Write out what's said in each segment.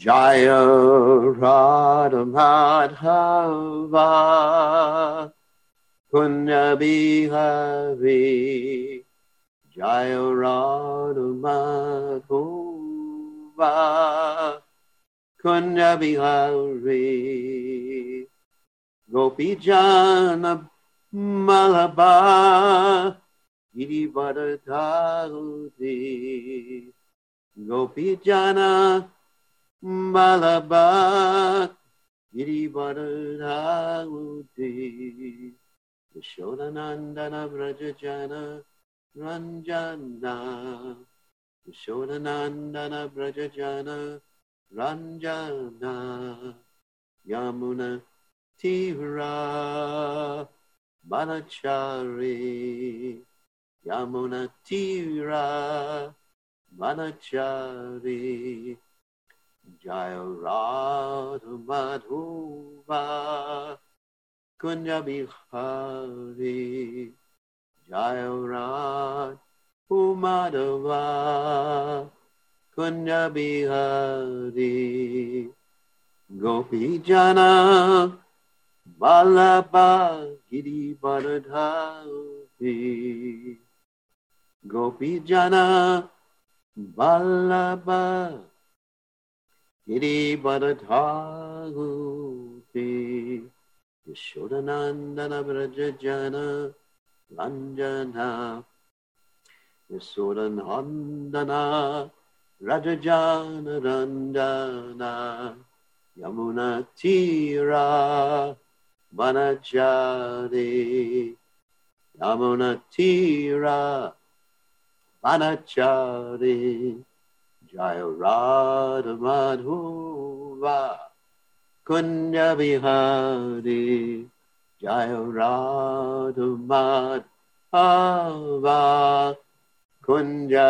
Jaya Radha Madhava Kunya Bihari Jaya Radha Madhava Kunya Bihari Gopi Jana Malaba Girivardhari Gopi Jana Malaba Girivardhari Yashodanandana Vrajajana Ranjana Yashodanandana Vrajajana Ranjana Yamuna Tira Manachari Yamuna Tira Manachari Jaya Radha Madhuva Kunya Bihari Jaya Radha Madhava Kunya Bihari Gopi Jana Vallabha Girivardhari Gopi Jana Vallabha Girivardhari Yashodanandana Vrajajana Ranjana Yashodanandana Rajajana Ranjana Yamuna Tira Vanachari Yamuna Tira Vanachari Jaya Radha Madhuva Kunya Bihari Jaya Radha Madhava Kunya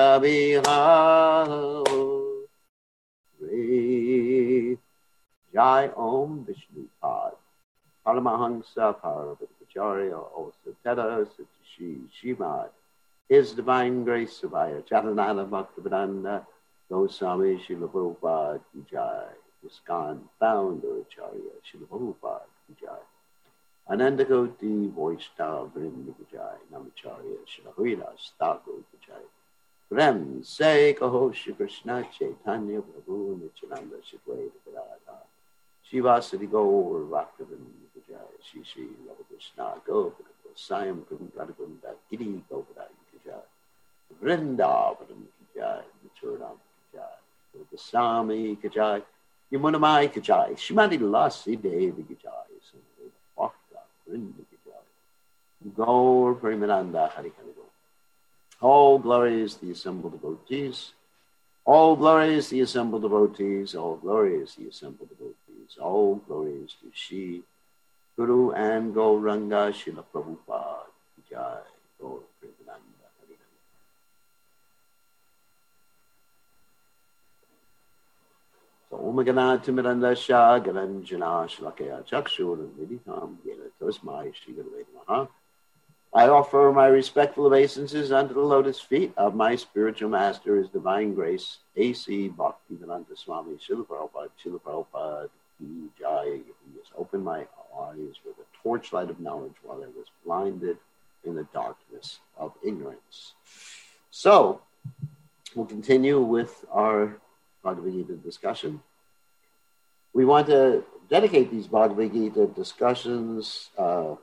Bihari Jai Om Vishnu Pad Paramahansa Parabhacharya Osateta Satishi Shimad His Divine Grace Savaya Charananda Bhaktivedanta Goswami Srila Prabhupada Ki Jai ISKCON Founder Acharya Srila Prabhupada Ki Jai Anandakoti Vaishnava Vrinda Ki Jai Namacharya Srila Haridas Thakur Ki Jai Prem Se Kaho Shri Krishna Chaitanya Prabhu Nityananda Shri Radha Shivasati Gaur Bhaktivedanta Ki Jai Shri Shri Radha Krishna Gopada Gosayam Radhakunda Giri Gopada Ki Jai Vrindavan Ki Jai Machuram Goswami Ki Jai Yamunamai Ki Jai Shrimati Lasi Devi Ki Jai Bhakta Vrinda Ki Jai Gaur Premananda Hari Hari Gaur. All glories the assembled devotees, all glories the assembled devotees, all glories the assembled devotees, all glories to Shri Guru and Gauranga Srila Prabhupada Ki Jai Gaur Premananda Hari Hari. Om Ganati Mirandasha Garanjana Shlakaya Chakshur Vidikam Yena Tosmai Shri Gurave Namaha. I offer my respectful obeisances unto the lotus feet of my spiritual master, His Divine Grace, A.C. Bhaktivedanta Swami Srila Prabhupada Ki Jai. He has opened my eyes with a torchlight of knowledge while I was blinded in the darkness of ignorance. So, we'll continue with our Bhagavad Gita discussion. We want to dedicate these Bhagavad Gita discussions to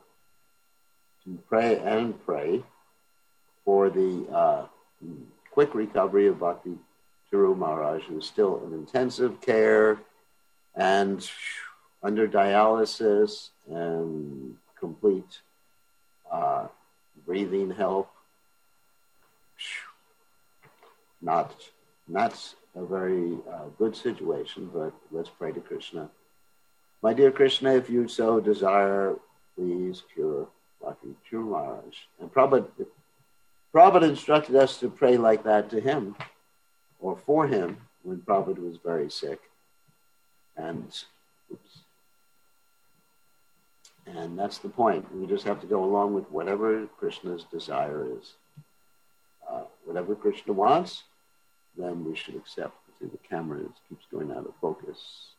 pray for the quick recovery of Bhakti Thiru Maharaj, who is still in intensive care and under dialysis and complete breathing help. Not a very good situation, but let's pray to Krishna. My dear Krishna, if you so desire, please cure Bhakti Thiru Maharaj. And Prabhupada instructed us to pray like that to him, or for him, when Prabhupada was very sick. And that's the point. We just have to go along with whatever Krishna's desire is. Whatever Krishna wants, then we should accept the Unfortunately, the camera keeps going out of focus.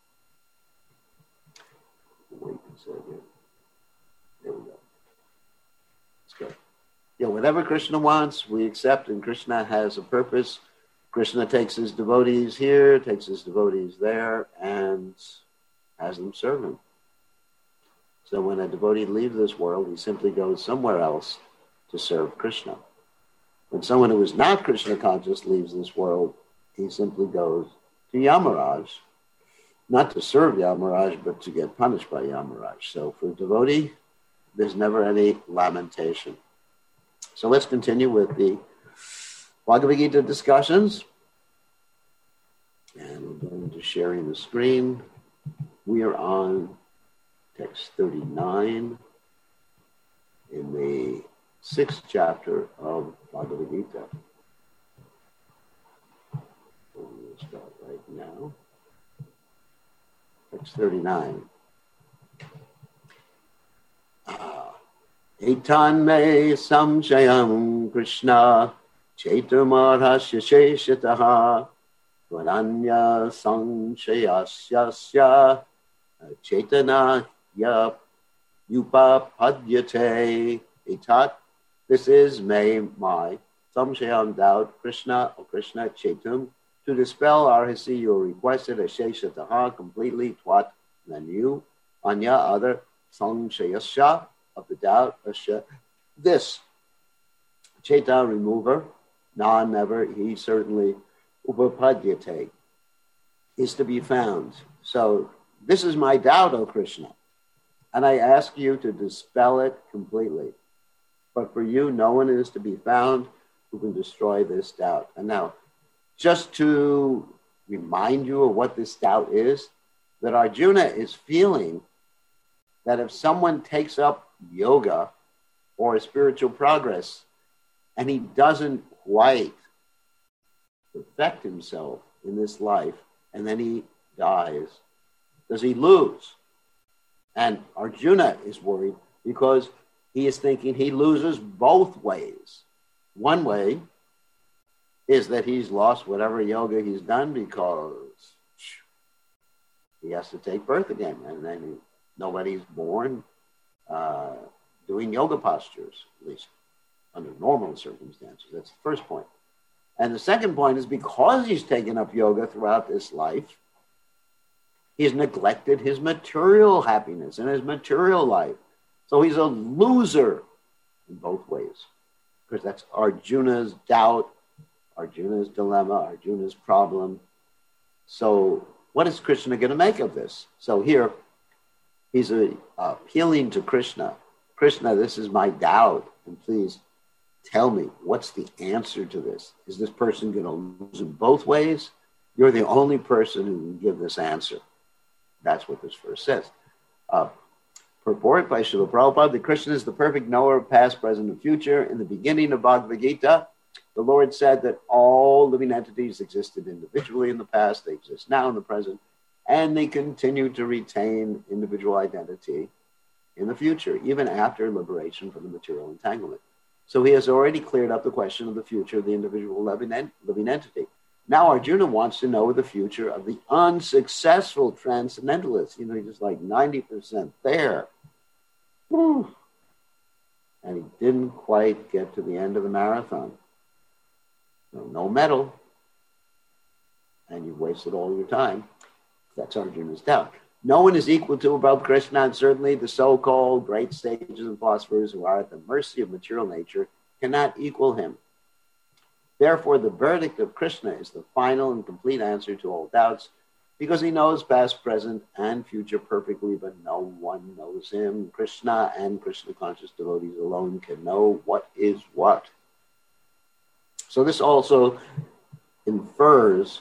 Wait a second. There we go. Let's go. Yeah, whatever Krishna wants, we accept, and Krishna has a purpose. Krishna takes his devotees here, takes his devotees there, and has them serve him. So when a devotee leaves this world, he simply goes somewhere else to serve Krishna. When someone who is not Krishna conscious leaves this world, he simply goes to Yamaraj, not to serve Yamaraj, but to get punished by Yamaraj. So for a devotee, there's never any lamentation. So let's continue with the Bhagavad Gita discussions. And we're going to sharing the screen. We are on text 39 in the 6th chapter of Bhagavad Gita. We'll start right now. Text 39. Etan me samshayam Krishna Chaitamarhasya sheshataha Vananya samshayasyasya Chaitana yupapadyate. Etat, this is my samshayam doubt, Krishna, O Krishna, Chaitum, to dispel our hisi, you requested a sheshataha completely, twat, then you, anya, other, samshayasya, of the doubt, this Chaita remover, na never, he certainly, upapadyate, is to be found. So this is my doubt, O Krishna, and I ask you to dispel it completely. But for you, no one is to be found who can destroy this doubt. And now, just to remind you of what this doubt is, that Arjuna is feeling that if someone takes up yoga or spiritual progress and he doesn't quite perfect himself in this life and then he dies, does he lose? And Arjuna is worried because he is thinking he loses both ways. One way is that he's lost whatever yoga he's done because he has to take birth again, and then nobody's born doing yoga postures, at least under normal circumstances. That's the first point. And the second point is because he's taken up yoga throughout this life, he's neglected his material happiness and his material life. So he's a loser in both ways, because that's Arjuna's doubt, Arjuna's dilemma, Arjuna's problem. So what is Krishna going to make of this? So here, he's appealing to Krishna. Krishna, this is my doubt, and please tell me, what's the answer to this? Is this person going to lose in both ways? You're the only person who can give this answer. That's what this verse says. Purport by Srila Prabhupada, that Krishna is the perfect knower of past, present, and future. In the beginning of Bhagavad Gita, the Lord said that all living entities existed individually in the past, they exist now in the present, and they continue to retain individual identity in the future, even after liberation from the material entanglement. So he has already cleared up the question of the future of the individual living entity. Now Arjuna wants to know the future of the unsuccessful transcendentalist. You know, he's just like 90% there. Woo. And he didn't quite get to the end of the marathon. So no medal. And you've wasted all your time. That's Arjuna's doubt. No one is equal to above Krishna, and certainly the so-called great sages and philosophers who are at the mercy of material nature cannot equal him. Therefore, the verdict of Krishna is the final and complete answer to all doubts, because he knows past, present, and future perfectly, but no one knows him. Krishna and Krishna-conscious devotees alone can know what is what. So this also infers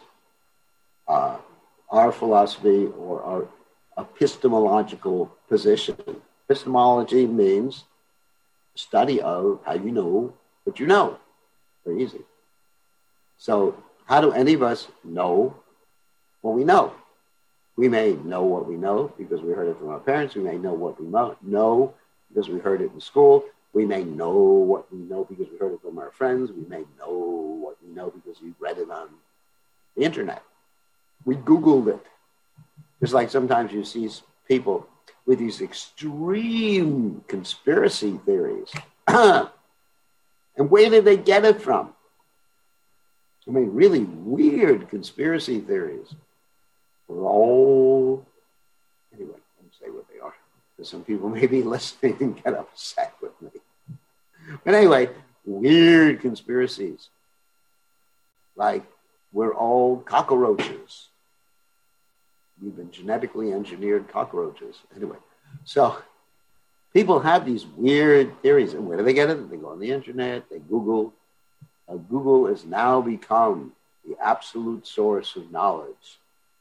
our philosophy or our epistemological position. Epistemology means study of how you know what you know. Very easy. So how do any of us know what we know? We may know what we know because we heard it from our parents. We may know what we know because we heard it in school. We may know what we know because we heard it from our friends. We may know what we know because we read it on the internet. We Googled it. Just like sometimes you see people with these extreme conspiracy theories. And where did they get it from? I mean, really weird conspiracy theories. We're all, anyway, I won't say what they are, because some people may be listening and get upset with me. But anyway, weird conspiracies. Like, we're all cockroaches. We've been genetically engineered cockroaches. Anyway, so people have these weird theories. And where do they get it? They go on the internet, they Google. Google has now become the absolute source of knowledge.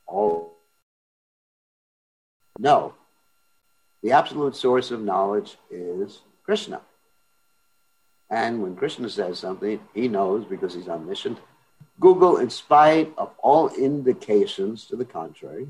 No, the absolute source of knowledge is Krishna. And when Krishna says something, he knows because he's omniscient. Google, in spite of all indications to the contrary,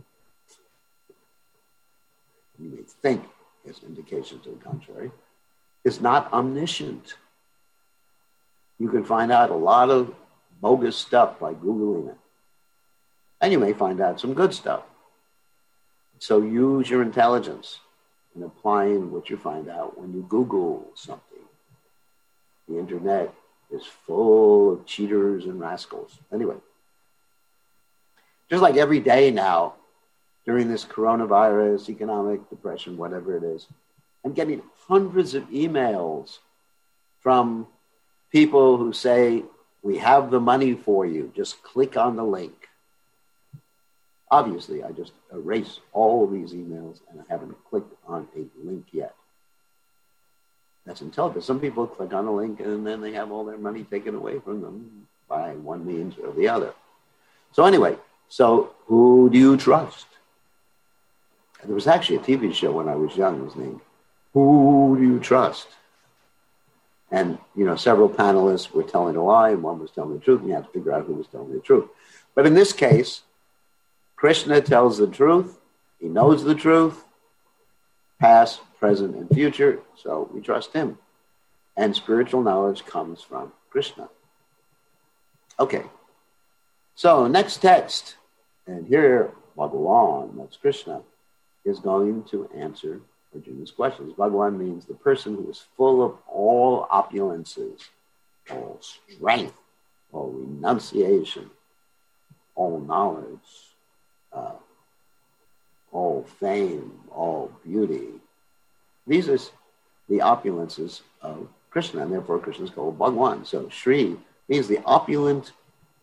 you may think there's indications to the contrary, is not omniscient. You can find out a lot of bogus stuff by Googling it. And you may find out some good stuff. So use your intelligence in applying what you find out when you Google something. The internet is full of cheaters and rascals. Anyway, just like every day now, during this coronavirus, economic depression, whatever it is, I'm getting hundreds of emails from people who say, we have the money for you, just click on the link. Obviously, I just erased all of these emails and I haven't clicked on a link yet. That's intelligent. Some people click on a link and then they have all their money taken away from them by one means or the other. So anyway, so who do you trust? And there was actually a TV show when I was young, it was named Who Do You Trust? And, you know, several panelists were telling a lie and one was telling the truth, and you had to figure out who was telling the truth. But in this case, Krishna tells the truth. He knows the truth, past, present, and future, so we trust him. And spiritual knowledge comes from Krishna. Okay, so next text, and here Bhagavan, that's Krishna, is going to answer Arjuna's questions. Bhagavan means the person who is full of all opulences, all strength, all renunciation, all knowledge, all fame, all beauty. These are the opulences of Krishna, and therefore Krishna is called Bhagavan. So Shri means the opulent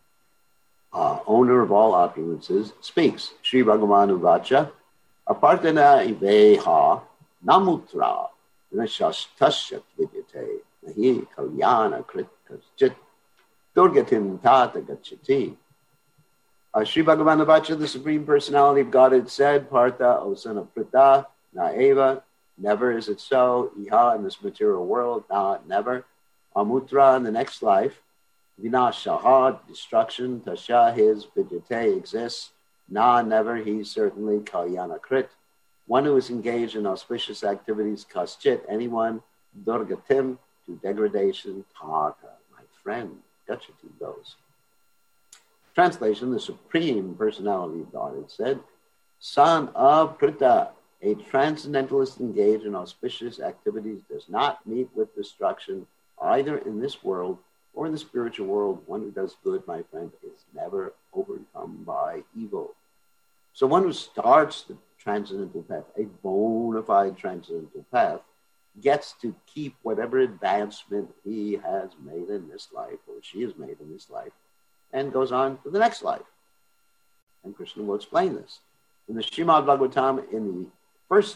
owner of all opulences speaks. Shri Bhagavan Uvacha, Apartana Iveha Namutra Nashashtashat Vidyate Nahi Kalyana Kritkajit Durgatim Tata Gachati. Shri Bhagavan Uvacha, the Supreme Personality of Godhead, said, Partha, O son of Pritha, Naeva, never is it so, Iha, in this material world, Na, never, Amutra, in the next life, Vinashaha, destruction, Tasha, his, Vidyate, exists, Na, never, he, certainly, Kalyana Krit, one who is engaged in auspicious activities, Kaschit, anyone, Durgatim, to degradation, Tata, my friend, Gachati goes. Translation, the Supreme Personality of Godhead said, son of Pritha, a transcendentalist engaged in auspicious activities does not meet with destruction either in this world or in the spiritual world. One who does good, my friend, is never overcome by evil. So one who starts the transcendental path, a bona fide transcendental path, gets to keep whatever advancement he has made in this life or she has made in this life and goes on to the next life. And Krishna will explain this. In the Srimad Bhagavatam, in the first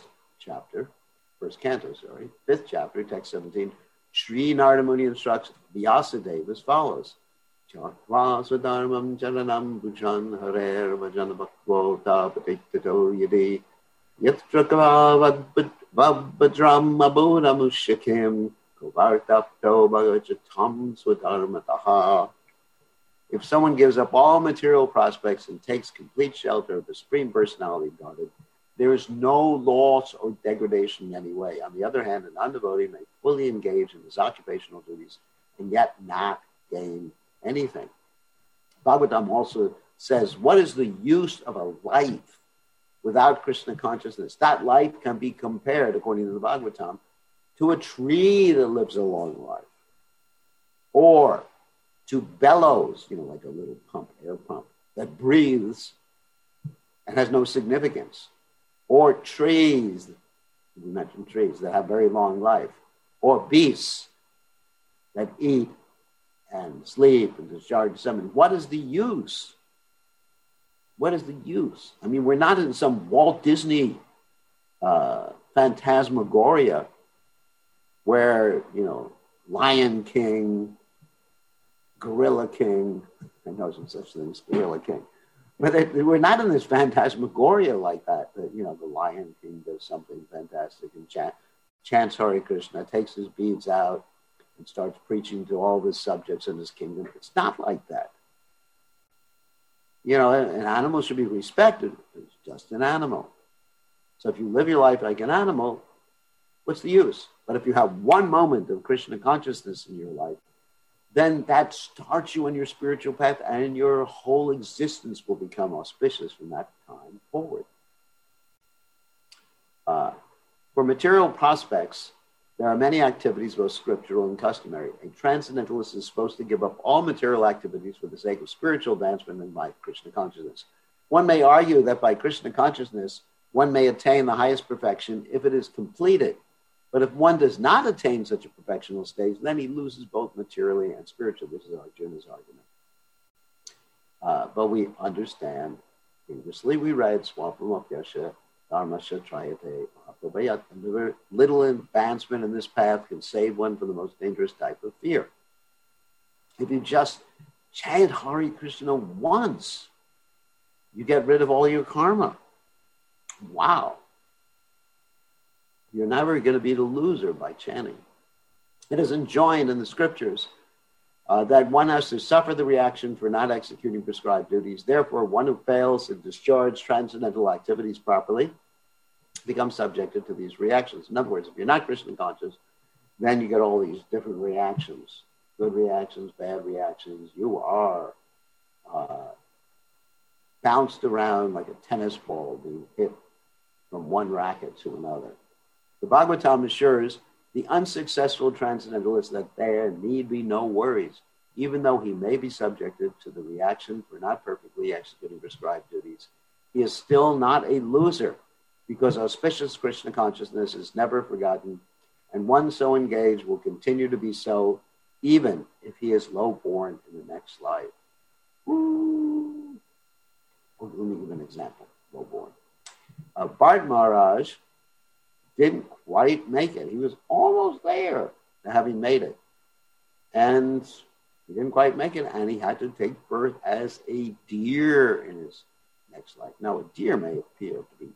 canto, 5th chapter, text 17, Sri Narada Muni instructs Vyasadeva as follows. Chakva swadharmam charanam bhujan harer vajana bhakvo tapatiktito yadi yatrakava vabhadram abhunamushakim kovartapto bhagajatam swadharmataha. If someone gives up all material prospects and takes complete shelter of the Supreme Personality of Godhead, there is no loss or degradation in any way. On the other hand, an undevotee may fully engage in his occupational duties and yet not gain anything. Bhagavatam also says, what is the use of a life without Krishna consciousness? That life can be compared, according to the Bhagavatam, to a tree that lives a long life, or to bellows, like a little pump, air pump, that breathes and has no significance, or trees, we mentioned trees, that have very long life, or beasts that eat and sleep and discharge semen. What is the use? What is the use? I mean, we're not in some Walt Disney phantasmagoria where, Lion King, Gorilla King, I know some such things, Gorilla King. But we're not in this phantasmagoria like that, the Lion King does something fantastic and chants Hare Krishna, takes his beads out and starts preaching to all his subjects in his kingdom. It's not like that. An animal should be respected. It's just an animal. So if you live your life like an animal, what's the use? But if you have one moment of Krishna consciousness in your life, then that starts you on your spiritual path, and your whole existence will become auspicious from that time forward. For material prospects, there are many activities, both scriptural and customary. A transcendentalist is supposed to give up all material activities for the sake of spiritual advancement and by Krishna consciousness. One may argue that by Krishna consciousness, one may attain the highest perfection if it is completed. But if one does not attain such a perfectional stage, then he loses both materially and spiritually. This is Arjuna's argument. But we understand, previously we read, Swapamapyasha, Dharmasya Trayate, Mahaprabhayat, and little advancement in this path can save one from the most dangerous type of fear. If you just chant Hare Krishna once, you get rid of all your karma. Wow. You're never going to be the loser by chanting. It is enjoined in the scriptures that one has to suffer the reaction for not executing prescribed duties. Therefore, one who fails to discharge transcendental activities properly becomes subjected to these reactions. In other words, if you're not Krishna conscious, then you get all these different reactions, good reactions, bad reactions. You are bounced around like a tennis ball being hit from one racket to another. The Bhagavatam assures the unsuccessful transcendentalist that there need be no worries, even though he may be subjected to the reaction for not perfectly executing prescribed duties. He is still not a loser, because auspicious Krishna consciousness is never forgotten, and one so engaged will continue to be so, even if he is low-born in the next life. Woo! Let me give an example, low-born. Bharat Maharaj didn't quite make it. He was almost there to having made it. And he didn't quite make it, and he had to take birth as a deer in his next life. Now, a deer may appear to be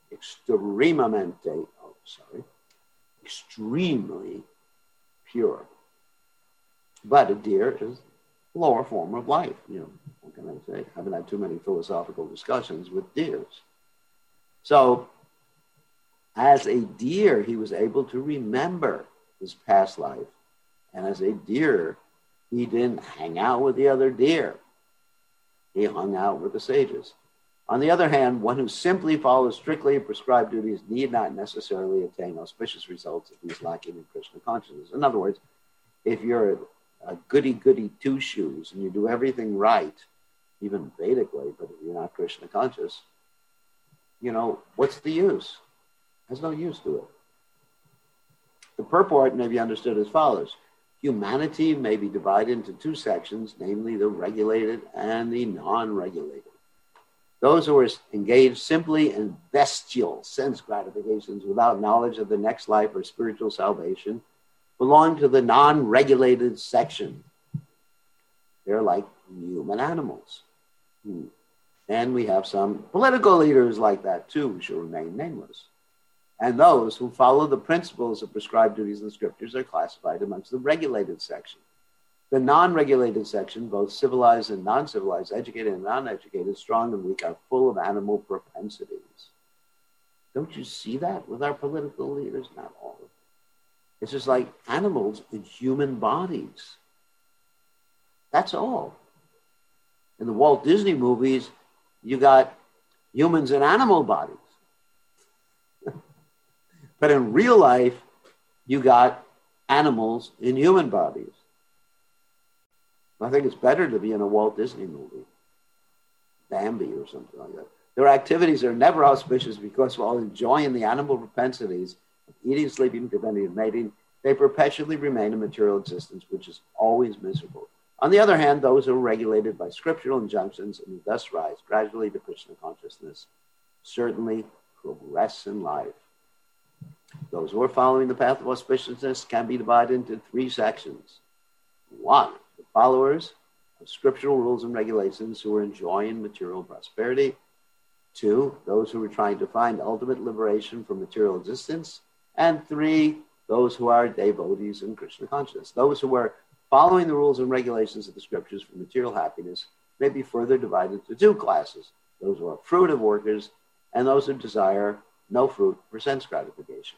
extremely pure. But a deer is a lower form of life. What can I say? I haven't had too many philosophical discussions with deers. So, as a deer, he was able to remember his past life. And as a deer, he didn't hang out with the other deer. He hung out with the sages. On the other hand, one who simply follows strictly prescribed duties need not necessarily attain auspicious results if he's lacking in Krishna consciousness. In other words, if you're a goody-goody two-shoes and you do everything right, even Vedically, but if you're not Krishna conscious, what's the use? There's no use to it. The purport may be understood as follows. Humanity may be divided into two sections, namely the regulated and the non-regulated. Those who are engaged simply in bestial sense gratifications without knowledge of the next life or spiritual salvation belong to the non-regulated section. They're like human animals. And we have some political leaders like that too, who shall remain nameless. And those who follow the principles of prescribed duties in the scriptures are classified amongst the regulated section. The non-regulated section, both civilized and non-civilized, educated and non-educated, strong and weak, are full of animal propensities. Don't you see that with our political leaders? Not all of them. It's just like animals in human bodies. That's all. In the Walt Disney movies, you got humans in animal bodies. But in real life, you got animals in human bodies. I think it's better to be in a Walt Disney movie, Bambi or something like that. Their activities are never auspicious because while enjoying the animal propensities of eating, sleeping, preventing, and mating, they perpetually remain a material existence, which is always miserable. On the other hand, those who are regulated by scriptural injunctions and thus rise gradually to Krishna consciousness certainly progress in life. Those who are following the path of auspiciousness can be divided into three sections. One, the followers of scriptural rules and regulations who are enjoying material prosperity. Two, those who are trying to find ultimate liberation from material existence. And three, those who are devotees in Krishna consciousness. Those who are following the rules and regulations of the scriptures for material happiness may be further divided into two classes. Those who are fruitive workers and those who desire no fruit for sense gratification.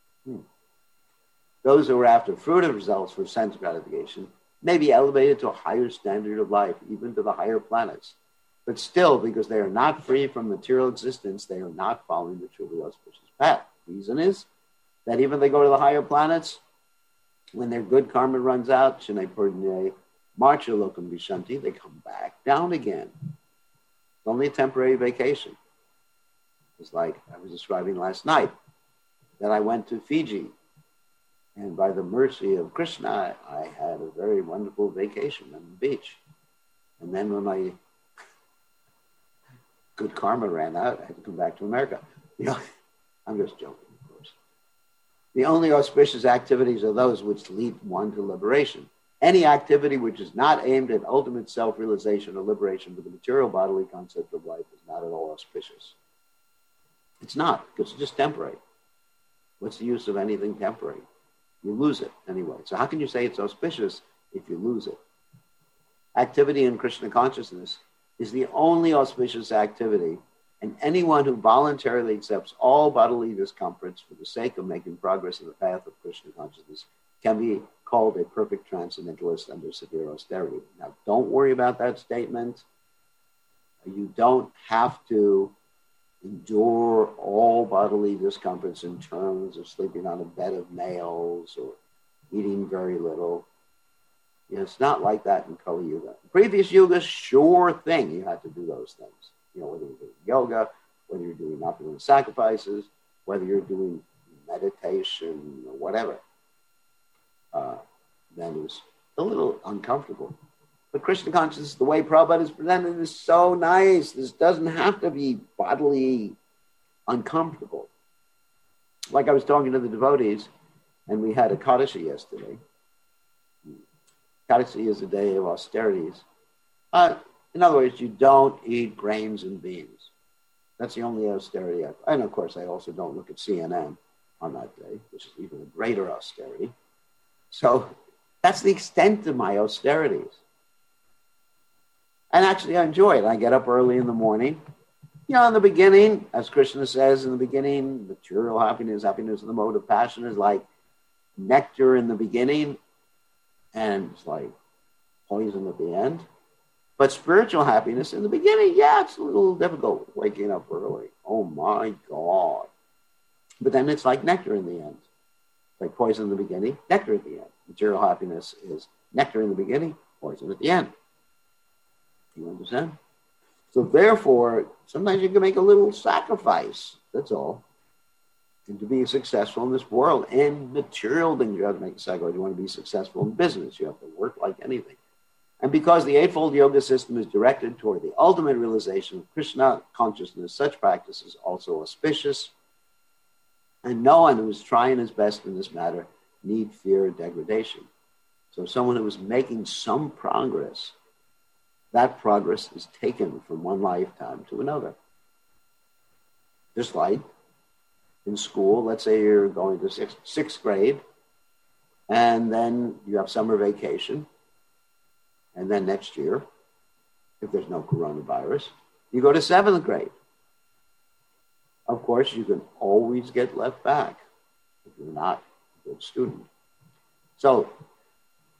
Those who are after fruitive results for sense gratification may be elevated to a higher standard of life, even to the higher planets. But still, because they are not free from material existence, they are not following the truly auspicious path. The reason is that even if they go to the higher planets, when their good karma runs out, Shanai Purdine, Marcha Lokam Vishanti, they come back down again. It's only a temporary vacation. It's like I was describing last night that I went to Fiji, and by the mercy of Krishna, I had a very wonderful vacation on the beach. And then when my good karma ran out, I had to come back to America. I'm just joking, of course. The only auspicious activities are those which lead one to liberation. Any activity which is not aimed at ultimate self-realization or liberation with the material bodily concept of life is not at all auspicious. It's not, because it's just temporary. What's the use of anything temporary? You lose it anyway. So how can you say it's auspicious if you lose it? Activity in Krishna consciousness is the only auspicious activity, and anyone who voluntarily accepts all bodily discomforts for the sake of making progress in the path of Krishna consciousness can be called a perfect transcendentalist under severe austerity. Now, don't worry about that statement. You don't have to endure all bodily discomforts in terms of sleeping on a bed of nails or eating very little. It's not like that in Kali Yuga. Previous yugas, sure thing, you had to do those things. Whether you're doing yoga, whether you're doing opulent sacrifices, whether you're doing meditation or whatever. Then it was a little uncomfortable. But Krishna consciousness, the way Prabhupada is presented, is so nice. This doesn't have to be bodily uncomfortable. Like I was talking to the devotees, and we had a Kadasi yesterday. Kadasi is a day of austerities. In other words, you don't eat grains and beans. That's the only austerity. And of course, I also don't look at CNN on that day, which is even a greater austerity. So that's the extent of my austerities. And actually, I enjoy it. I get up early in the morning. In the beginning, as Krishna says in the beginning, material happiness, happiness in the mode of passion is like nectar in the beginning, and it's like poison at the end. But spiritual happiness in the beginning, it's a little difficult waking up early. Oh my God. But then it's like nectar in the end. Like poison in the beginning, nectar at the end. Material happiness is nectar in the beginning, poison at the end. You understand? So therefore, sometimes you can make a little sacrifice. That's all. And to be successful in this world, and material things, you have to make a sacrifice. You want to be successful in business, you have to work like anything. And because the Eightfold Yoga system is directed toward the ultimate realization of Krishna consciousness, such practice is also auspicious. And no one who is trying his best in this matter need fear degradation. So someone who is making some progress, that progress is taken from one lifetime to another. Just like in school, let's say you're going to sixth grade, and then you have summer vacation. And then next year, if there's no coronavirus, you go to seventh grade. Of course, you can always get left back if you're not a good student. So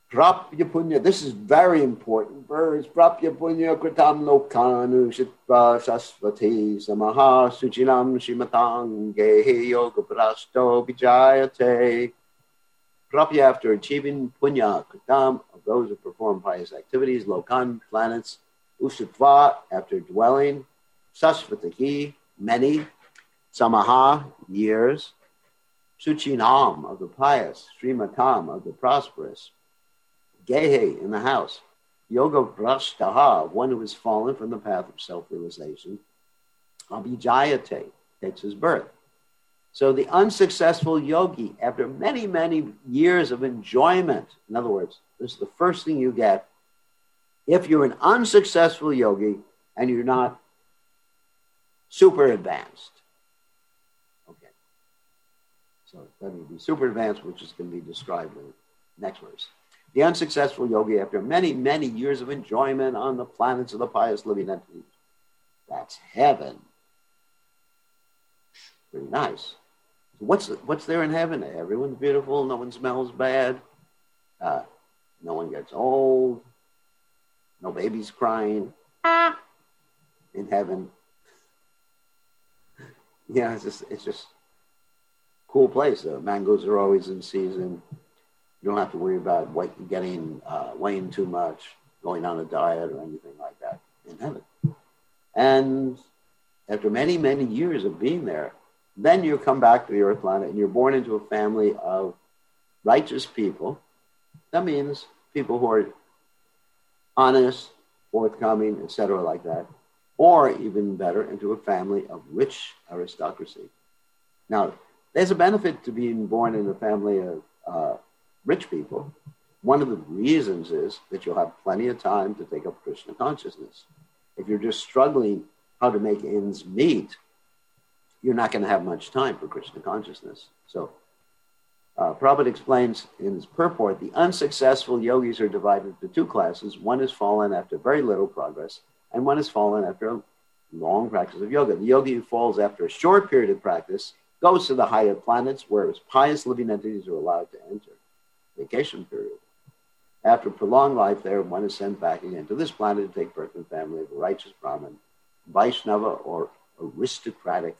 Prapya punya, this is very important verse. Prapya punya kritam lokanu shitva sasvati samaha suchinam shimatang gehe yoga prasto vijayate. Prapya, after achieving punya kritam, of those who perform pious activities, lokan, planets, usitva, after dwelling, sasvatahi, many, samaha, years, suchinam, of the pious, srimatam, of the prosperous, gehe, in the house, yoga brashtaha, one who has fallen from the path of self-realization, abhijayate, takes his birth. So the unsuccessful yogi, after many, many years of enjoyment, in other words, this is the first thing you get, if you're an unsuccessful yogi and you're not super advanced. Okay. So let me be super advanced, which is going to be described in the next verse. The unsuccessful yogi, after many, many years of enjoyment on the planets of the pious living entities, that's heaven. Pretty nice. So what's there in heaven? Everyone's beautiful. No one smells bad. No one gets old. No babies crying. In heaven. Yeah, it's just a cool place. The mangoes are always in season. You don't have to worry about weighing too much, going on a diet or anything like that in heaven. And after many, many years of being there, then you come back to the earth planet and you're born into a family of righteous people. That means people who are honest, forthcoming, etc., like that. Or even better, into a family of rich aristocracy. Now, there's a benefit to being born in a family of rich people. One of the reasons is that you'll have plenty of time to take up Krishna consciousness. If you're just struggling how to make ends meet, you're not going to have much time for Krishna consciousness. So Prabhupada explains in his purport, the unsuccessful yogis are divided into two classes. One has fallen after very little progress, and one has fallen after a long practice of yoga. The yogi who falls after a short period of practice goes to the higher planets, where pious living entities are allowed to enter. Vacation period. After prolonged life there, one is sent back again to this planet to take birth in family of a righteous Brahmin, Vaishnava, or aristocratic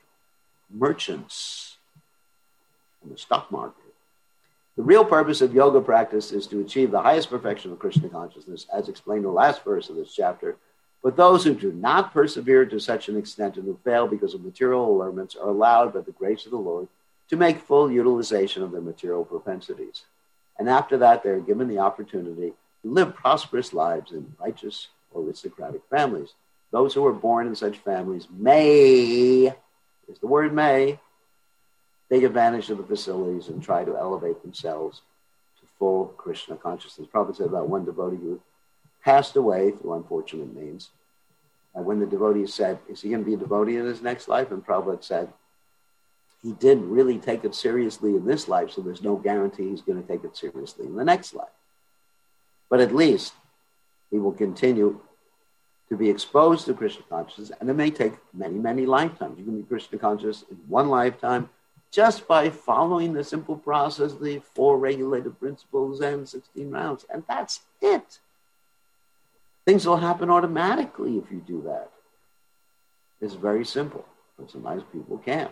merchants in the stock market. The real purpose of yoga practice is to achieve the highest perfection of Krishna consciousness, as explained in the last verse of this chapter. But those who do not persevere to such an extent and who fail because of material allurements are allowed, by the grace of the Lord, to make full utilization of their material propensities. And after that, they are given the opportunity to live prosperous lives in righteous or aristocratic families. Those who are born in such families may, is the word may, take advantage of the facilities and try to elevate themselves to full Krishna consciousness. Prabhupada said about one devotee who passed away through unfortunate means. And when the devotee said, is he going to be a devotee in his next life? And Prabhupada said, he didn't really take it seriously in this life, so there's no guarantee he's going to take it seriously in the next life. But at least he will continue to be exposed to Krishna consciousness, and it may take many, many lifetimes. You can be Krishna conscious in one lifetime just by following the simple process, the 4 regulated principles and 16 rounds, and that's it. Things will happen automatically if you do that. It's very simple, but sometimes people can't.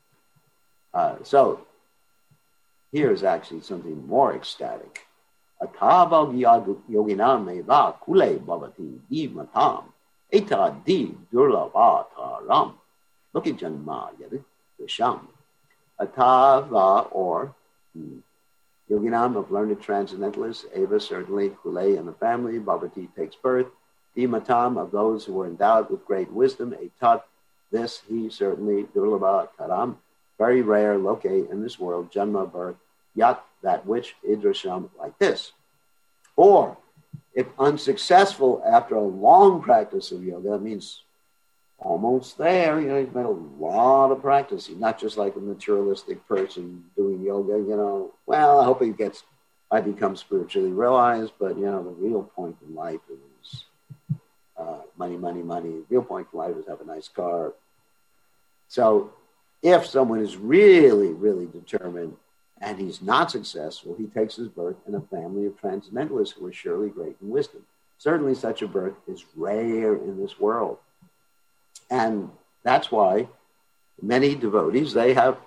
So here's actually something more ecstatic. Atava yoginam eva kule bhavati dimatam eta di durlavataram. Look at Janma Yadi Visham. Atava, or yoginam, of learned transcendentalists, Eva certainly, Kule and the family, Bhavati takes birth, Dimatam, of those who are endowed with great wisdom, Etat, this he certainly, Durlabha Taram, very rare, loke in this world, Janma, birth, Yat, that which, Idrasham, like this. Or, if unsuccessful after a long practice of yoga, that means almost there, he's made a lot of practice. He's not just like a materialistic person doing yoga, well, I hope I become spiritually realized, but, the real point in life is money, money, money. The real point in life is have a nice car. So if someone is really, really determined and he's not successful, he takes his birth in a family of transcendentalists who are surely great in wisdom. Certainly such a birth is rare in this world. And that's why many devotees, they have,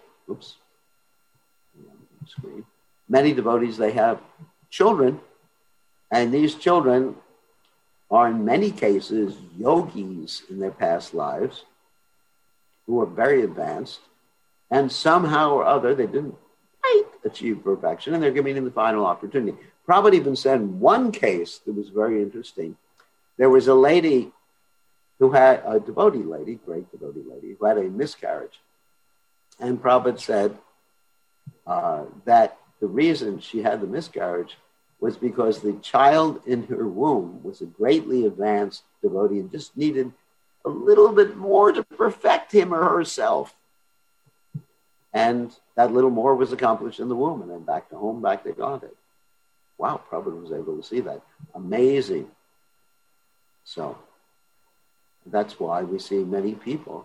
many devotees, they have children, and these children are in many cases yogis in their past lives who are very advanced, and somehow or other they didn't quite achieve perfection, and they're giving them the final opportunity. Prabhupada even said in one case that was very interesting, there was a lady who had, a devotee lady, great devotee lady, who had a miscarriage. And Prabhupada said that the reason she had the miscarriage was because the child in her womb was a greatly advanced devotee and just needed a little bit more to perfect him or herself. And that little more was accomplished in the womb, and then back to home, back to Godhead. Wow, Prabhupada was able to see that. Amazing. So that's why we see many people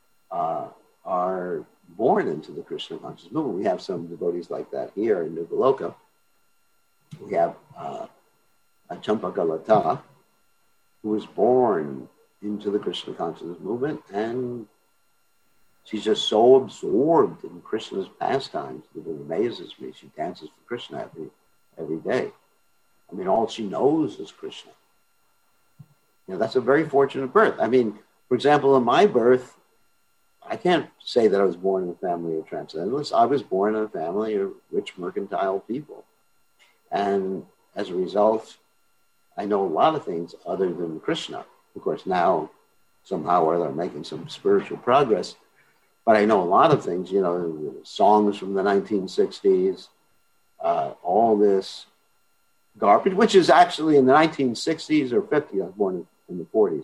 are born into the Krishna conscious movement. We have some devotees like that here in Nuvaloka. We have Champakalata, who was born into the Krishna consciousness movement, and she's just so absorbed in Krishna's pastimes that it amazes me. She dances for Krishna every day. I mean, all she knows is Krishna. You know, that's a very fortunate birth. I mean, for example, in my birth, I can't say that I was born in a family of transcendentalists. I was born in a family of rich mercantile people. And as a result, I know a lot of things other than Krishna. Of course, now, somehow or other, I'm making some spiritual progress. But I know a lot of things, you know, songs from the 1960s, all this garbage, which is actually in the 1960s or 50s. I was born in the 40s.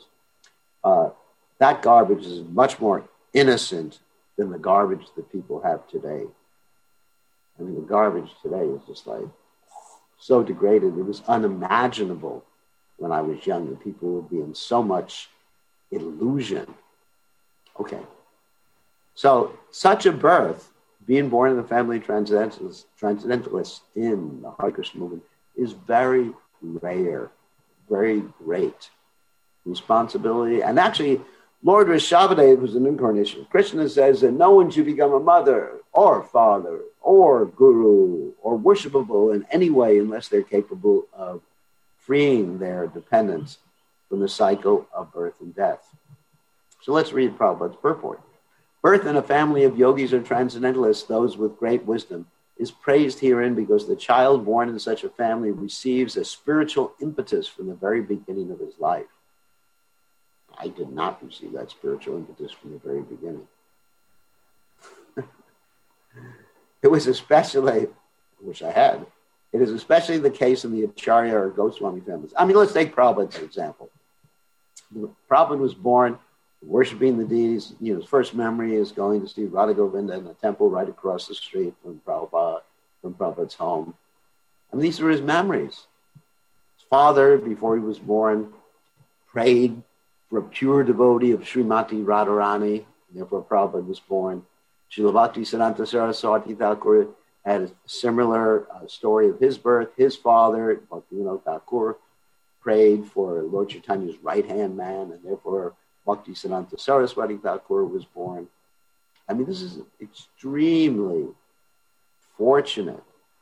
That garbage is much more innocent than the garbage that people have today. I mean, the garbage today is just like so degraded. It was unimaginable when I was young that people would be in so much illusion. Okay. So such a birth, being born in the family of transcendentalists in the Hare Krishna movement, is very rare, very great responsibility. And actually, Lord Rishabhadev was an incarnation of Krishna, says that no one should become a mother or father or guru or worshipable in any way unless they're capable of freeing their dependents from the cycle of birth and death. So let's read Prabhupada's purport. Birth in a family of yogis or transcendentalists, those with great wisdom, is praised herein because the child born in such a family receives a spiritual impetus from the very beginning of his life. I did not receive that spiritual impetus from the very beginning. It was especially, I wish I had, it is especially the case in the Acharya or Goswami families. I mean, let's take Prabhupada, for example. Prabhupada was born worshiping the deities. You know, his first memory is going to see Radha Govinda in a temple right across the street from Prabhupada's home. I mean, these were his memories. His father, before he was born, prayed for a pure devotee of Srimati Radharani, and therefore Prabhupada was born. Srila Bhaktisiddhanta Saraswati Thakur had a similar story of his birth. His father, Bhaktivinoda Thakur, prayed for Lord Chaitanya's right-hand man, and therefore Bhaktisiddhanta Saraswati Thakur was born. I mean, this is extremely fortunate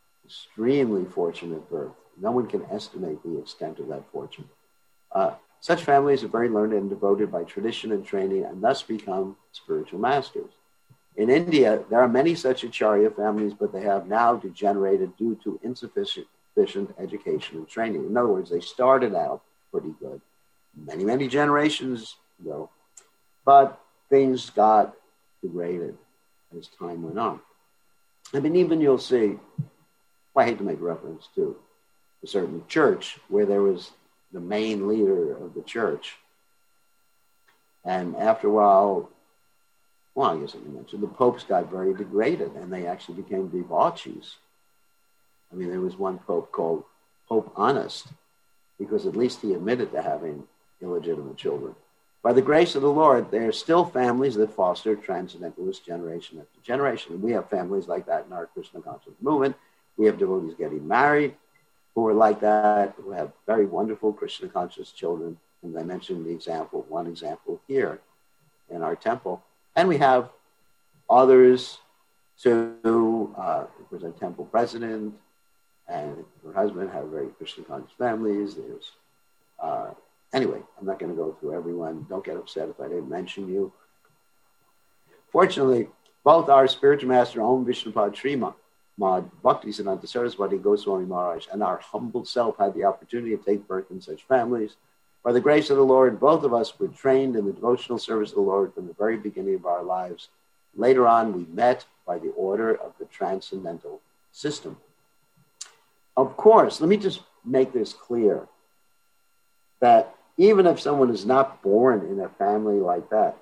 birth. No one can estimate the extent of that fortune. Such families are very learned and devoted by tradition and training and thus become spiritual masters. In India, there are many such Acharya families, but they have now degenerated due to insufficient education and training. In other words, they started out pretty good, many generations ago, but things got degraded as time went on. I mean, even you'll see, well, I hate to make reference to a certain church where there was the main leader of the church. And after a while, well, I guess I can mention, the popes got very degraded and they actually became debauchees. I mean, there was one pope called Pope Honest, because at least he admitted to having illegitimate children. By the grace of the Lord, there are still families that foster transcendentalist generation after generation. And we have families like that in our Krishna conscious movement. We have devotees getting married who are like that, who have very wonderful Krishna conscious children. And I mentioned one example here in our temple. And we have others who was our temple president and her husband have very Krishna conscious families. There's anyway, I'm not going to go through everyone. Don't get upset if I didn't mention you. Fortunately, both our spiritual master, Om Vishnupad Srimad Bhaktisiddhanta Saraswati Goswami Maharaj, and our humble self had the opportunity to take birth in such families. By the grace of the Lord, both of us were trained in the devotional service of the Lord from the very beginning of our lives. Later on, we met by the order of the transcendental system. Of course, let me just make this clear, that even if someone is not born in a family like that,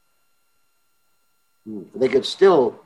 they could still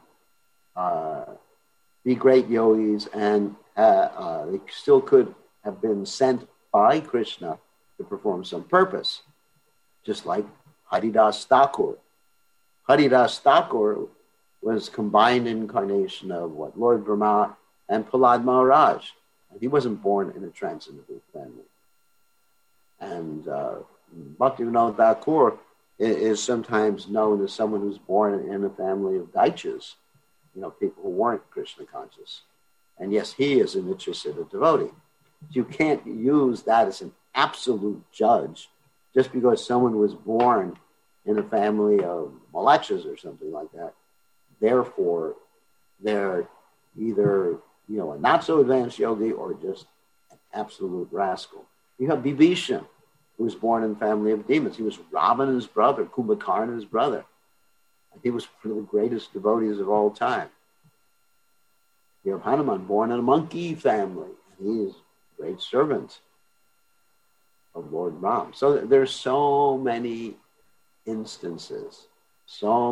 be great yogis, and they still could have been sent by Krishna to perform some purpose, just like Haridas Thakur. Haridas Thakur was combined incarnation of Lord Brahma and Prahlad Maharaj. And he wasn't born in a transcendental family. And Bhaktivinoda Thakur is sometimes known as someone who's born in a family of Daityas, people who weren't Krishna conscious. And yes, he is a Nityasiddha devotee. You can't use that as an absolute judge just because someone was born in a family of Malachas or something like that. Therefore, they're either a not so advanced yogi or just an absolute rascal. You have Vibhishan, who was born in a family of demons. He was Ravana's brother, Kumbhakarna's brother. He was one of the greatest devotees of all time. You have Hanuman, born in a monkey family. He is a great servant of Lord Ram. So there's so many instances. So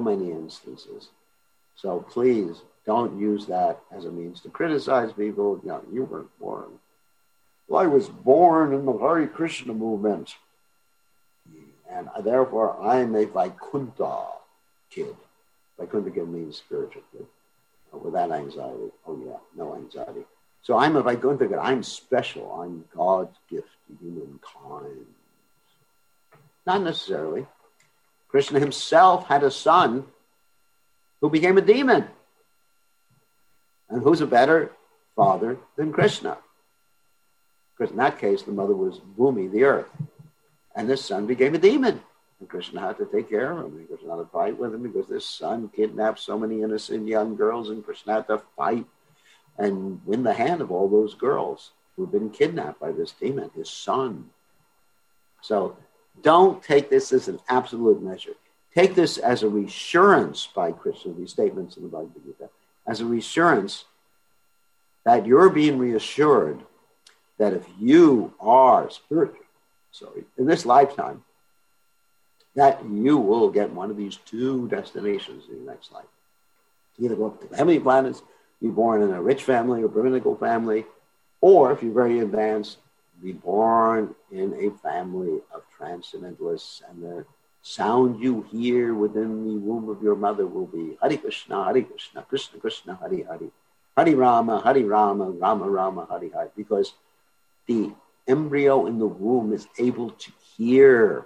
please don't use that as a means to criticize people. You weren't born. Well, I was born in the Hare Krishna movement, and therefore I'm a Vaikuntha kid. Vaikuntha kid means spiritual kid. Without anxiety. Oh yeah, no anxiety. So I'm a Vaikuntha kid. I'm special. I'm God's gift to humankind. Not necessarily. Krishna himself had a son who became a demon. And who's a better father than Krishna? Because in that case, the mother was Bhumi, the earth. And this son became a demon. And Krishna had to take care of him. Krishna had to fight with him because this son kidnapped so many innocent young girls, and Krishna had to fight and win the hand of all those girls who've been kidnapped by this demon, his son. So don't take this as an absolute measure. Take this as a reassurance by Krishna, these statements in the Bhagavad Gita, as a reassurance that you're being reassured that if you are spiritual, in this lifetime, that you will get one of these two destinations in your next life. Either go up to the heavenly planets, be born in a rich family or Brahminical family, or if you're very advanced, be born in a family of transcendentalists, and the sound you hear within the womb of your mother will be Hare Krishna, Krishna Krishna, Hare Hare, Hare Rama, Rama Rama, Hare Hare, because the embryo in the womb is able to hear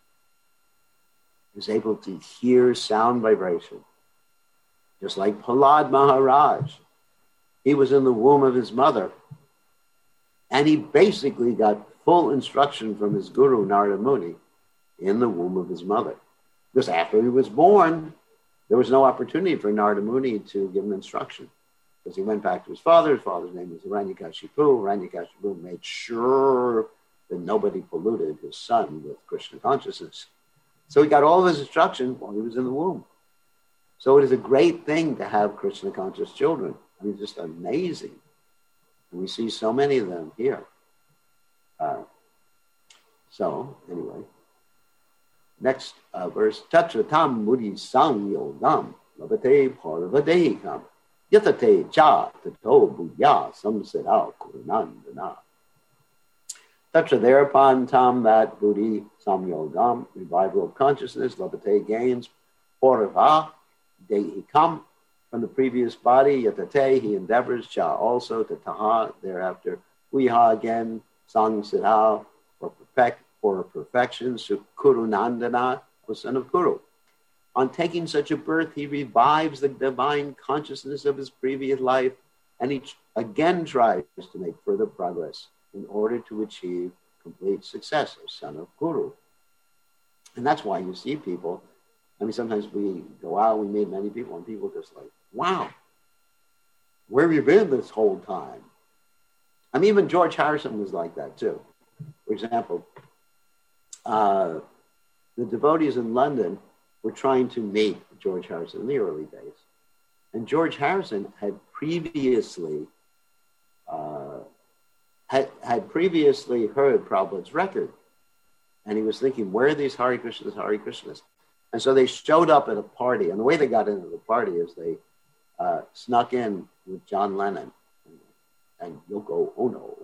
sound vibration. Just like Prahlad Maharaj. He was in the womb of his mother, and he basically got full instruction from his guru, Narada Muni, in the womb of his mother. Because after he was born, there was no opportunity for Narada Muni to give him instruction. Because he went back to his father's name was Hiranyakashipu. Hiranyakashipu made sure that nobody polluted his son with Krishna consciousness. So he got all of his instruction while he was in the womb. So it is a great thing to have Krishna conscious children. I mean, just amazing. And we see so many of them here. So anyway, next verse. Tatra tam mudi sang yogam labate parvadehikam yatate cha tato buya samsara kurunandana. Tacha thereupon tam that buddhi samyogam, revival of consciousness, labate gains, porava, he come from the previous body, yatate, he endeavors, cha also, to taha, thereafter, viha again, sang siddha, for perfection, Kuru Nandana, the son of Kuru. On taking such a birth, he revives the divine consciousness of his previous life, and he again tries to make further progress in order to achieve complete success as son of Kuru. And that's why you see people, I mean, sometimes we go out, we meet many people, and people just like, wow, where have you been this whole time? I mean, even George Harrison was like that too. For example, the devotees in London were trying to meet George Harrison in the early days. And George Harrison had previously heard Prabhupada's record. And he was thinking, where are these Hare Krishnas, Hare Krishnas? And so they showed up at a party. And the way they got into the party is they snuck in with John Lennon and Yoko Ono.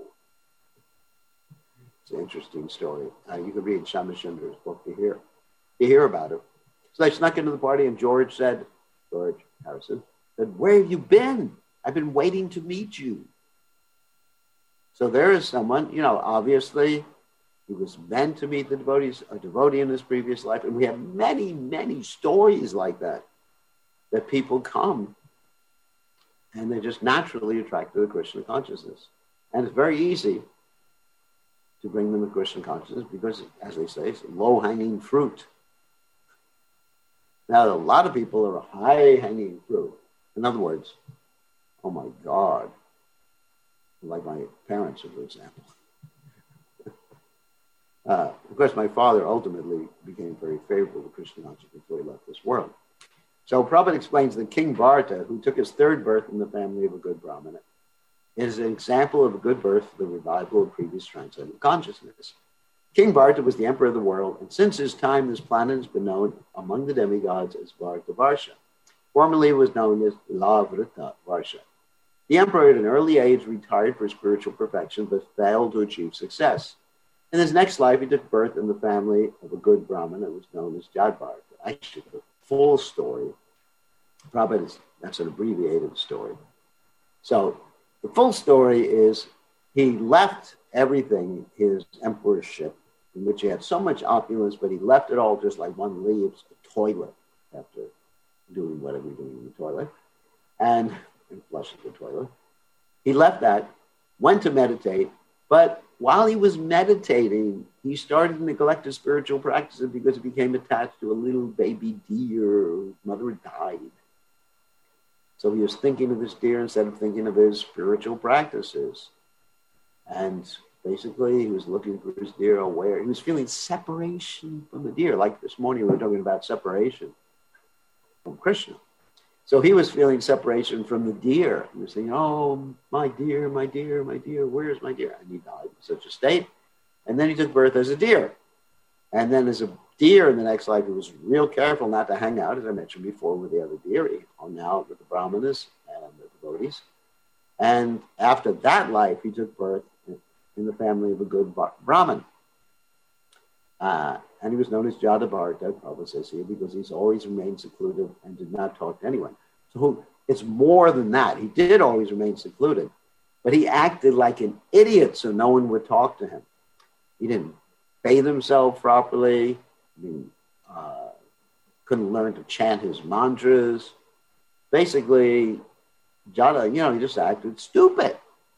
It's an interesting story. You can read Shamasundar's book to hear about it. So they snuck into the party, and George Harrison said, where have you been? I've been waiting to meet you. So there is someone, obviously he was meant to meet the devotees, a devotee in his previous life. And we have many, many stories like that people come and they just naturally attract to the Krishna consciousness. And it's very easy to bring them to Krishna consciousness because, as they say, it's low-hanging fruit. Now, a lot of people are high-hanging fruit. In other words, oh my God, like my parents, for example. Of course, my father ultimately became very favorable to Krishna consciousness before he left this world. So Prabhupada explains that King Bharata, who took his third birth in the family of a good Brahmana, is an example of a good birth for the revival of previous transcendental consciousness. King Bharata was the emperor of the world, and since his time, this planet has been known among the demigods as Bharata Varsha. Formerly, it was known as Lavrita Varsha. The emperor at an early age retired for spiritual perfection, but failed to achieve success. In his next life, he took birth in the family of a good Brahmin that was known as Jadbharata. Actually, the full story, probably that's an abbreviated story. So the full story is he left everything, his emperorship, in which he had so much opulence, but he left it all just like one leaves a toilet after doing whatever you're doing in the toilet, and flushes the toilet. He left that, went to meditate, but while he was meditating, he started to neglect his spiritual practices because he became attached to a little baby deer whose mother had died. So he was thinking of this deer instead of thinking of his spiritual practices. And basically, he was looking for his deer aware. He was feeling separation from the deer. Like this morning, we were talking about separation from Krishna. So he was feeling separation from the deer. He was saying, oh, my deer, my deer, my deer, where's my deer? And he died in such a state. And then he took birth as a deer. And then as a deer in the next life, he was real careful not to hang out, as I mentioned before, with the other deer. He hung out with the brahmanas and the devotees. And after that life, he took birth in the family of a good Brahmin. And he was known as Jadabharata, Prabhupada says here, because he's always remained secluded and did not talk to anyone. So it's more than that. He did always remain secluded, but he acted like an idiot so no one would talk to him. He didn't bathe himself properly. Couldn't learn to chant his mantras. Basically, Jada, he just acted stupid.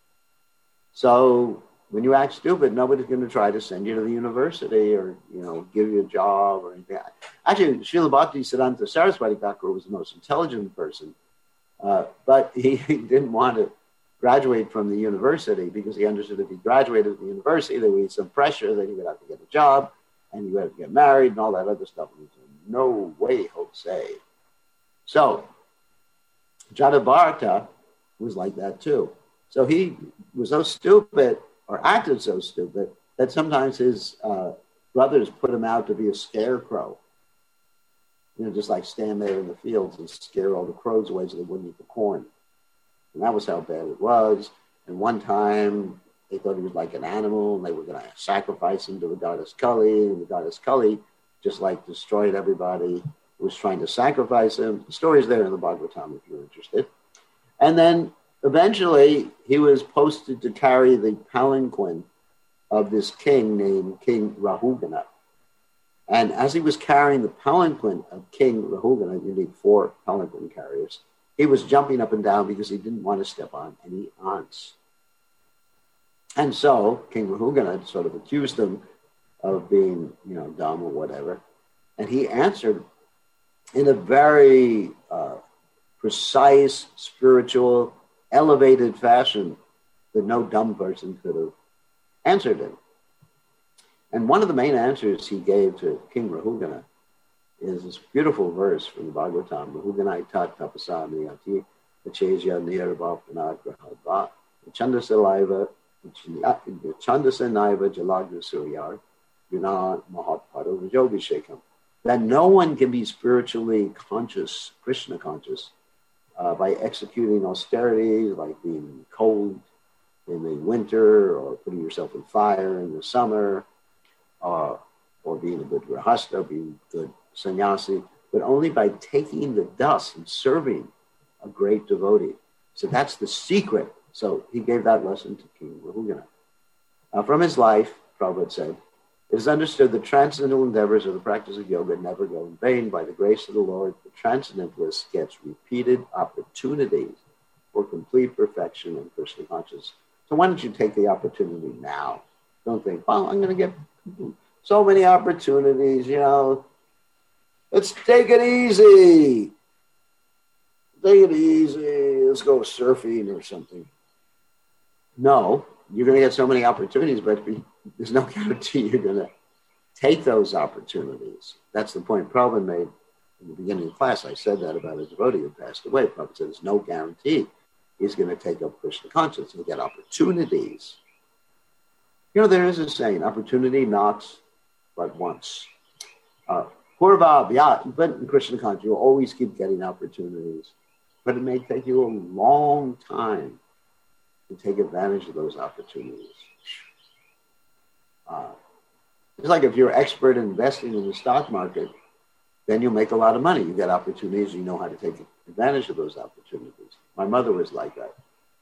So when you act stupid, nobody's going to try to send you to the university or, give you a job or anything. Actually, Srila Bhaktisiddhanta Saraswati Thakur was the most intelligent person, but he didn't want to graduate from the university because he understood if he graduated from the university, there would be some pressure that he would have to get a job and he would have to get married and all that other stuff. And he said, no way, Jose. So Jadabharata was like that too. So he was so stupid or acted so stupid that sometimes his brothers put him out to be a scarecrow. Just like stand there in the fields and scare all the crows away so they wouldn't eat the corn. And that was how bad it was. And one time They thought he was like an animal, and they were going to sacrifice him to the goddess Kali, and the goddess Kali just like destroyed everybody who was trying to sacrifice him. The story is there in the Bhagavatam if you're interested. And then eventually he was posted to carry the palanquin of this king named King Rahugana. And as he was carrying the palanquin of King Rahugana, you need 4 palanquin carriers, he was jumping up and down because he didn't want to step on any ants. And so King Rahugana sort of accused him of being, dumb or whatever. And he answered in a very precise, spiritual, elevated fashion that no dumb person could have answered him. And one of the main answers he gave to King Rahugana is this beautiful verse from the Bhagavatam. Rahuganai tat tapasami ati achesya nirabhavana grahadva chandasa laiva chandasa naiva jalagna suryar yuna mahatpada vijobhishekam. That no one can be spiritually conscious, Krishna conscious, by executing austerities like being cold in the winter or putting yourself in fire in the summer, or being a good grahasta, being a good sannyasi, but only by taking the dust and serving a great devotee. So that's the secret. So he gave that lesson to King Rahugana. From his life, Prabhupada said, it is understood that transcendental endeavors of the practice of yoga never go in vain. By the grace of the Lord, the transcendentalist gets repeated opportunities for complete perfection and Krishna consciousness. So why don't you take the opportunity now? Don't think, well, I'm going to get so many opportunities, Let's take it easy. Take it easy. Let's go surfing or something. No, you're going to get so many opportunities, but there's no guarantee you're going to take those opportunities. That's the point Prabhupada made in the beginning of the class. I said that about a devotee who passed away. Prabhupada said there's no guarantee he's going to take up Krishna consciousness. He'll get opportunities. There is a saying, opportunity knocks but once. But in Krishna consciousness, you'll always keep getting opportunities. But it may take you a long time to take advantage of those opportunities. It's like if you're expert in investing in the stock market, then you'll make a lot of money. You get opportunities, you know how to take advantage of those opportunities. My mother was like that.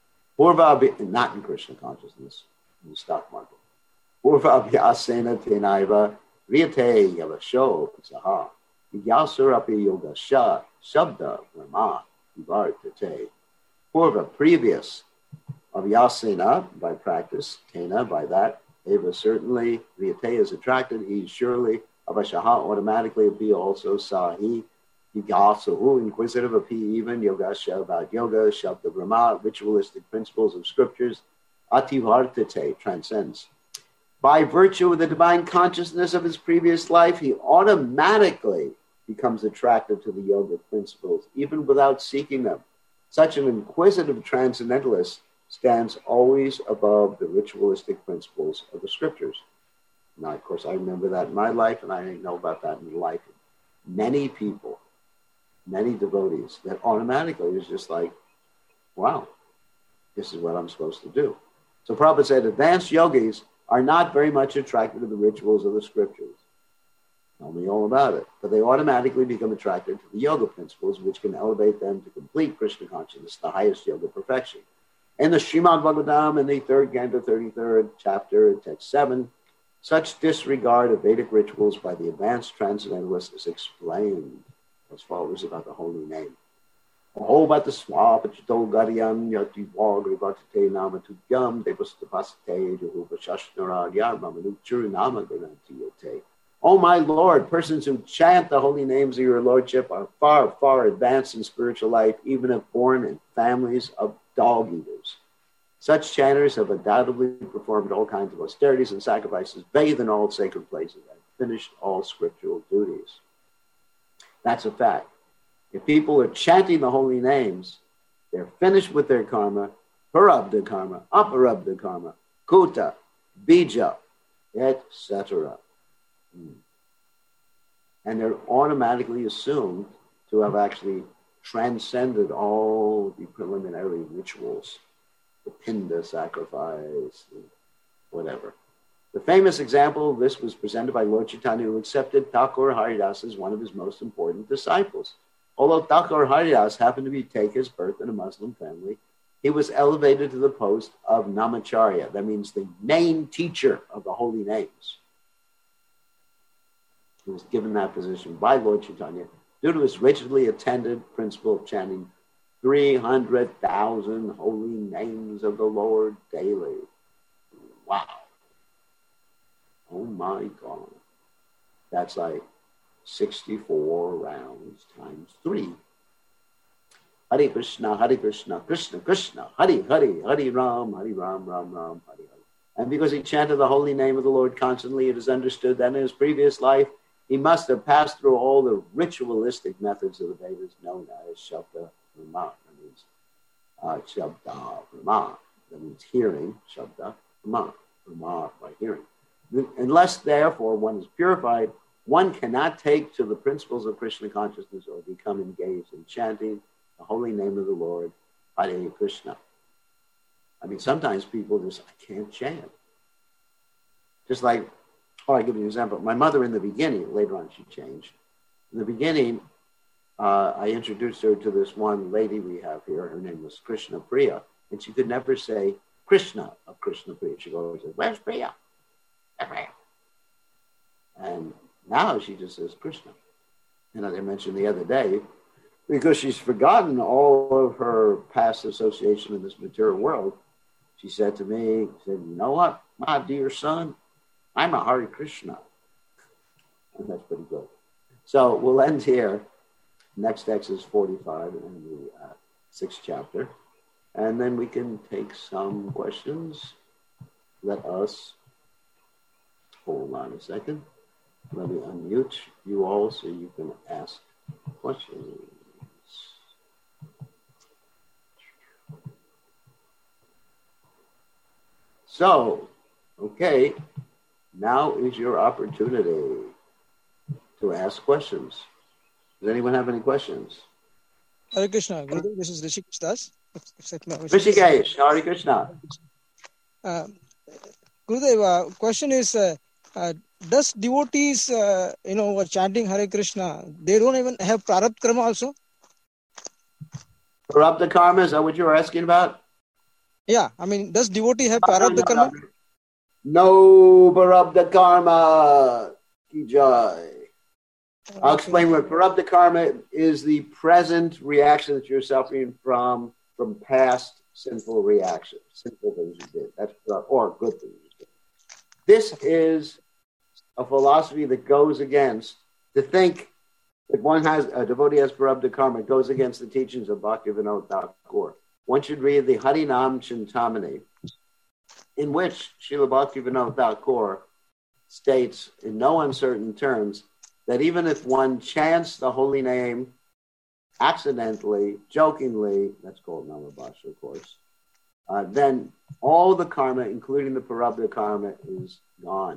Not in Krishna consciousness, in the stock market. Purva vyasena tenaiva riyate yavasho saha yasurapi yogasha shabda brahma vivartate. Purva, previous, of yasena, by practice, tena, by that, eva, certainly, riyate is attracted, he surely, avashaha, automatically, api also, sahi, yigasahu, inquisitive, api even, yogasha, about yoga, shabda brahma, ritualistic principles of scriptures, ativartate, transcends. By virtue of the divine consciousness of his previous life, he automatically becomes attracted to the yoga principles, even without seeking them. Such an inquisitive transcendentalist stands always above the ritualistic principles of the scriptures. Now, of course, I remember that in my life, and I know about that in the life of many people, many devotees, that automatically is just like, wow, this is what I'm supposed to do. So Prabhupada said, advanced yogis are not very much attracted to the rituals of the scriptures. Tell me all about it. But they automatically become attracted to the yoga principles, which can elevate them to complete Krishna consciousness, the highest yoga perfection. In the Srimad Bhagavatam, in the 3rd Canto, 33rd chapter, text 7, such disregard of Vedic rituals by the advanced transcendentalist is explained as follows about the holy name. Ahobata swapachito garyam yati vagrivatate namatugyam devastapasate jehuvashashnaragyam mamanuchuru namaganantiyote. Oh my Lord, persons who chant the holy names of your Lordship are far, far advanced in spiritual life, even if born in families of dog eaters. Such chanters have undoubtedly performed all kinds of austerities and sacrifices, bathed in all sacred places, and finished all scriptural duties. That's a fact. If people are chanting the holy names, they're finished with their karma, parabdha karma, aparabdha karma, kuta, bija, etc. And they're automatically assumed to have actually transcended all the preliminary rituals, the pinda sacrifice, the whatever. The famous example of this was presented by Lord Chaitanya, who accepted Thakur Haridas as one of his most important disciples. Although Thakur Haridas happened to take his birth in a Muslim family, he was elevated to the post of Namacharya. That means the name teacher of the holy names. He was given that position by Lord Chaitanya due to his rigidly attended principle of chanting 300,000 holy names of the Lord daily. Wow. Oh my God. That's like 64 rounds times 3. Hare Krishna, Krishna Krishna, Hare Hare, Hare Ram, Ram Ram, Hare Hare. And because he chanted the holy name of the Lord constantly, it is understood that in his previous life, he must have passed through all the ritualistic methods of the Vedas known as Shabda Brahma. That means Shabda Brahma. That means hearing, Shabda Brahma, Brahma by hearing. Unless, therefore, one is purified, one cannot take to the principles of Krishna consciousness or become engaged in chanting the holy name of the Lord, Hare Krishna. I mean, sometimes people just, I can't chant. Just like, I'll give you an example. My mother in the beginning, later on she changed. In the beginning, I introduced her to this one lady we have here. Her name was Krishna Priya. And she could never say Krishna of Krishna Priya. She always said, where's Priya? And now she just says Krishna. And as I mentioned the other day, because she's forgotten all of her past association in this material world, she said to me, you know what, my dear son, I'm a Hare Krishna. And that's pretty good. So we'll end here. Next text is 45 in the 6th chapter. And then we can take some questions. Let us, hold on a second. Let me unmute you all so you can ask questions. So, okay, now is your opportunity to ask questions. Does anyone have any questions? Hare Krishna, Gurudev, this is Rishikesh Das. Rishikesh, Hare Krishna. Gurudev, question is, does devotees, who are chanting Hare Krishna, they don't even have prarabdha karma also? Prarabdha karma, is that what you were asking about? Yeah, I mean, does devotee have prarabdha karma? No prarabdha karma. Ki jai. I'll explain what prarabdha karma is: the present reaction that you're suffering from past sinful reactions, sinful things you did. That's or good things you did. This is a philosophy that goes against, to think that one has a devotee has prarabdha karma, goes against the teachings of Bhaktivinoda Thakur. One should read the Harinam Chintamani, in which Srila Bhaktivinoda Thakur states in no uncertain terms that even if one chants the holy name accidentally, jokingly, that's called Namabhasha, of course, then all the karma, including the prarabdha karma, is gone.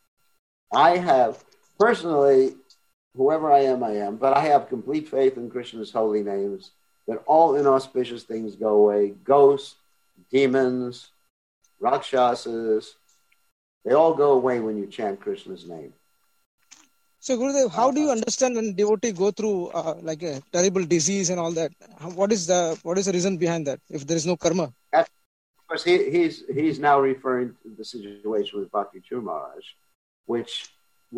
I have, personally, whoever I am, but I have complete faith in Krishna's holy names, that all inauspicious things go away. Ghosts, demons, rakshasas, they all go away when you chant Krishna's name. So, Gurudev, how do you understand when devotee go through like a terrible disease and all that? What is the reason behind that? If there is no karma, of course, he's now referring to the situation with Bhakti Chur Maharaj, which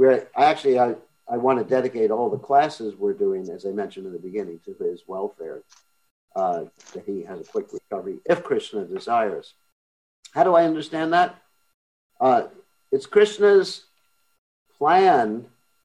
I want to dedicate all the classes we're doing, as I mentioned in the beginning, to his welfare, that he has a quick recovery if Krishna desires. How do I understand that? It's Krishna's plan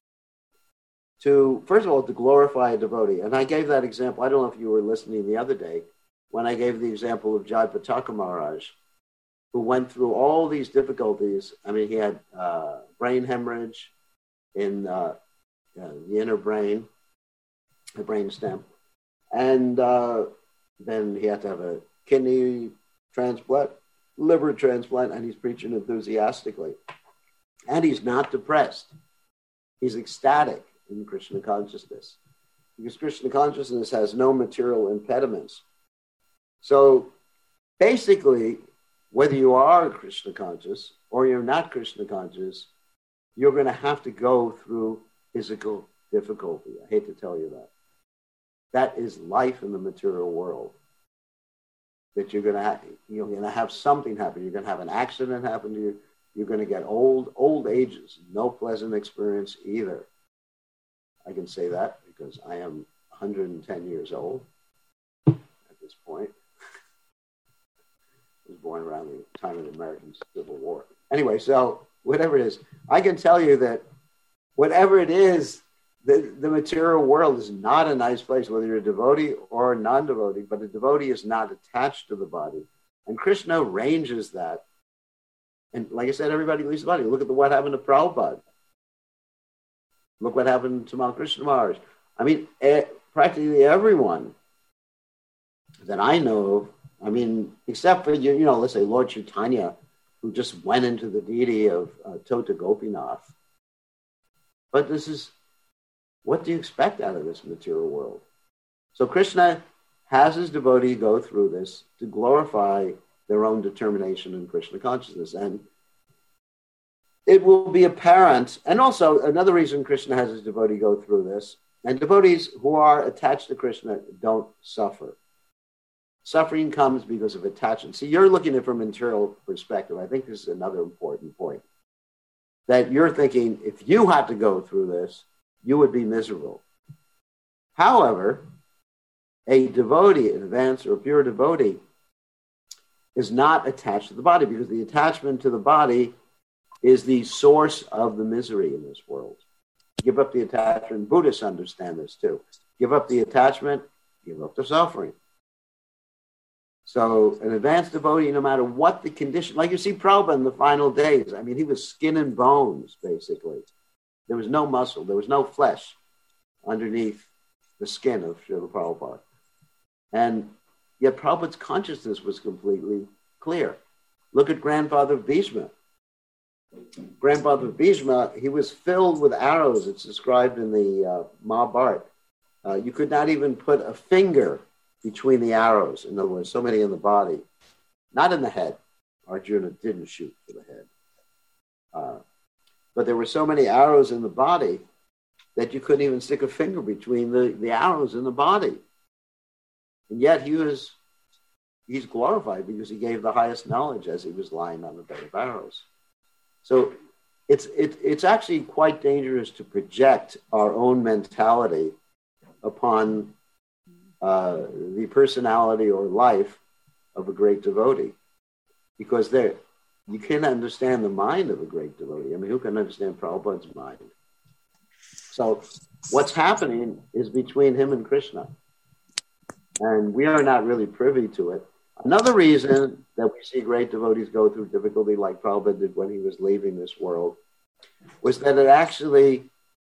to, first of all, to glorify a devotee. And I gave that example. I don't know if you were listening the other day when I gave the example of Jai Pataka Maharaj, who went through all these difficulties. I mean, he had brain hemorrhage in the inner brain, the brain stem. And then he had to have a kidney transplant, liver transplant, and he's preaching enthusiastically. And he's not depressed. He's ecstatic in Krishna consciousness, because Krishna consciousness has no material impediments. So basically, whether you are Krishna conscious or you're not Krishna conscious, you're going to have to go through physical difficulty. I hate to tell you that. That is life in the material world. That you're going to have something happen. You're going to have an accident happen to you. You're going to get old ages. No pleasant experience either. I can say that because I am 110 years old at this point. I was born around the time of the American Civil War. Anyway, so whatever it is, I can tell you that whatever it is, the material world is not a nice place, whether you're a devotee or a non-devotee, but a devotee is not attached to the body. And Krishna arranges that. And like I said, everybody leaves the body. Look at what happened to Prabhupada. Look what happened to Mount Krishna Maharaj. I mean, practically everyone that I know of, I mean, except for, let's say Lord Chaitanya, who just went into the deity of Tota Gopinath. But what do you expect out of this material world? So Krishna has his devotee go through this to glorify their own determination in Krishna consciousness. And it will be apparent, and also another reason Krishna has his devotee go through this, and devotees who are attached to Krishna don't suffer. Suffering comes because of attachment. See, you're looking at it from a material perspective. I think this is another important point. That you're thinking, if you had to go through this, you would be miserable. However, a devotee, an advanced or pure devotee, is not attached to the body because the attachment to the body is the source of the misery in this world. Give up the attachment. Buddhists understand this too. Give up the attachment, give up the suffering. So an advanced devotee, no matter what the condition, like you see Prabhupada in the final days, I mean, he was skin and bones, basically. There was no muscle. There was no flesh underneath the skin of Srila Prabhupada. And yet Prabhupada's consciousness was completely clear. Look at Grandfather Bhishma. Grandfather Bhishma, he was filled with arrows. It's described in the Mahabharata. You could not even put a finger between the arrows. In other words, so many in the body, not in the head. Arjuna didn't shoot for the head. But there were so many arrows in the body that you couldn't even stick a finger between the arrows in the body. And yet he's glorified because he gave the highest knowledge as he was lying on the bed of arrows. So it's actually quite dangerous to project our own mentality upon the personality or life of a great devotee, because you can't understand the mind of a great devotee. I mean, who can understand Prabhupada's mind? So what's happening is between him and Krishna, and we are not really privy to it. Another reason that we see great devotees go through difficulty like Prabhupada did when he was leaving this world was that it actually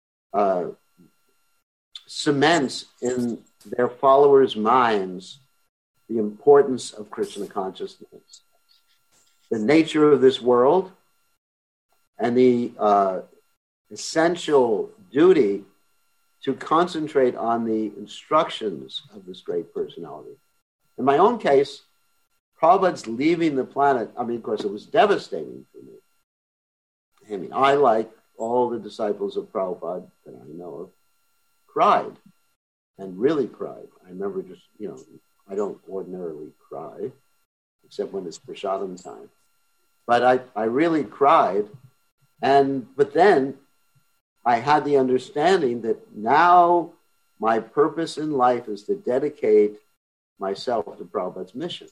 cements in their followers' minds the importance of Krishna consciousness, the nature of this world, and the essential duty to concentrate on the instructions of this great personality. In my own case, Prabhupada's leaving the planet, I mean, of course, it was devastating for me. I mean, I, like all the disciples of Prabhupada that I know of, cried, and really cried. I remember just, I don't ordinarily cry, except when it's prasadam time. But I really cried, but then I had the understanding that now my purpose in life is to dedicate myself to Prabhupada's mission.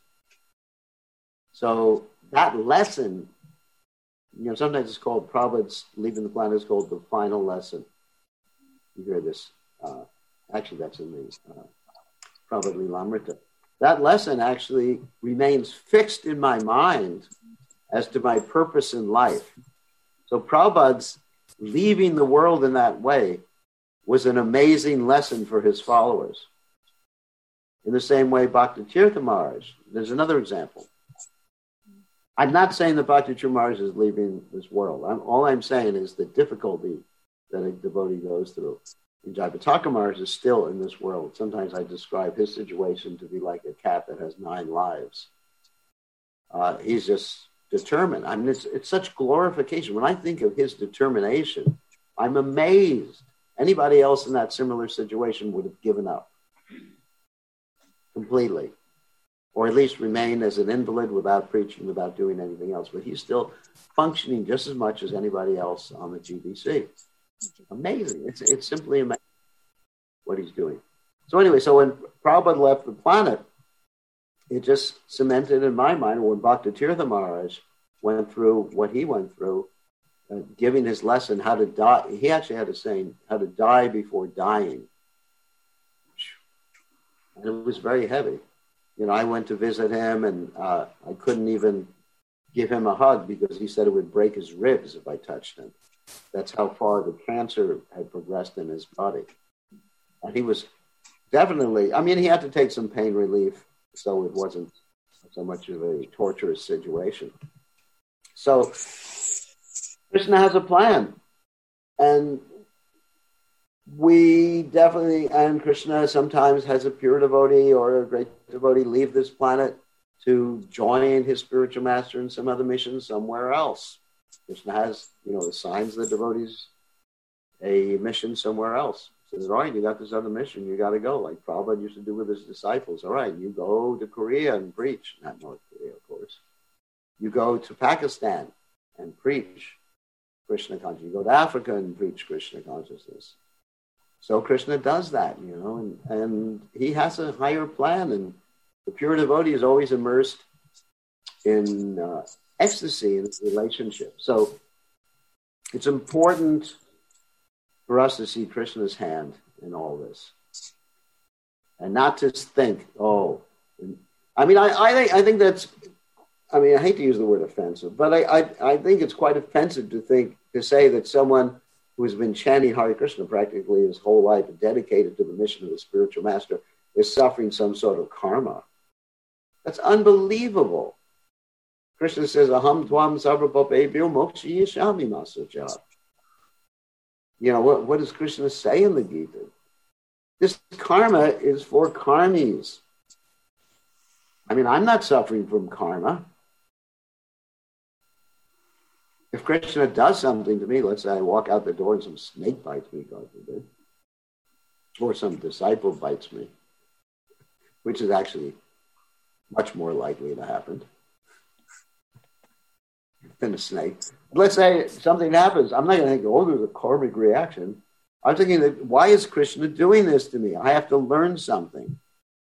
So that lesson, sometimes it's called Prabhupada's leaving the planet is called the final lesson. You hear this. Actually, that's in the Prabhupada Lilamrita. That lesson actually remains fixed in my mind as to my purpose in life. So Prabhupada's leaving the world in that way was an amazing lesson for his followers. In the same way, Bhakti Tirtha Maharaj, there's another example. I'm not saying that Bhakti Tirtha Maharaj is leaving this world. All I'm saying is the difficulty that a devotee goes through. And Jayapataka Maharaj is still in this world. Sometimes I describe his situation to be like a cat that has 9 lives. He's just determined. I mean, it's such glorification. When I think of his determination, I'm amazed. Anybody else in that similar situation would have given up completely, or at least remain as an invalid without preaching, without doing anything else. But he's still functioning just as much as anybody else on the GBC. Amazing. It's simply amazing what he's doing. So anyway, so when Prabhupada left the planet, it just cemented in my mind when Bhakti Tirtha Maharaj went through what he went through, giving his lesson how to die. He actually had a saying, how to die before dying. And it was very heavy. You know, I went to visit him and I couldn't even give him a hug because he said it would break his ribs if I touched him. That's how far the cancer had progressed in his body. And he was definitely, I mean, he had to take some pain relief, so it wasn't so much of a torturous situation. So Krishna has a plan. And we definitely, and Krishna sometimes has a pure devotee or a great devotee leave this planet to join his spiritual master in some other mission somewhere else. Krishna has, assigns the devotees a mission somewhere else. Says, all right, you got this other mission, you got to go. Like Prabhupada used to do with his disciples. All right, you go to Korea and preach. Not North Korea, of course. You go to Pakistan and preach Krishna consciousness. You go to Africa and preach Krishna consciousness. So Krishna does that, and he has a higher plan. And the pure devotee is always immersed in ecstasy in the relationship. So it's important for us to see Krishna's hand in all this, and not just think, I think that's, I hate to use the word offensive, but I think it's quite offensive to say that someone who has been chanting Hare Krishna practically his whole life and dedicated to the mission of the spiritual master is suffering some sort of karma. That's unbelievable. Krishna says, Aham tvam sarvapapebhyo mokshayishami masacha. What does Krishna say in the Gita? This karma is for karmis. I'm not suffering from karma. If Krishna does something to me, let's say I walk out the door and some snake bites me, God forbid, or some disciple bites me, which is actually much more likely to happen than a snake. Let's say something happens. I'm not going to think, there's a karmic reaction. I'm thinking that, why is Krishna doing this to me? I have to learn something.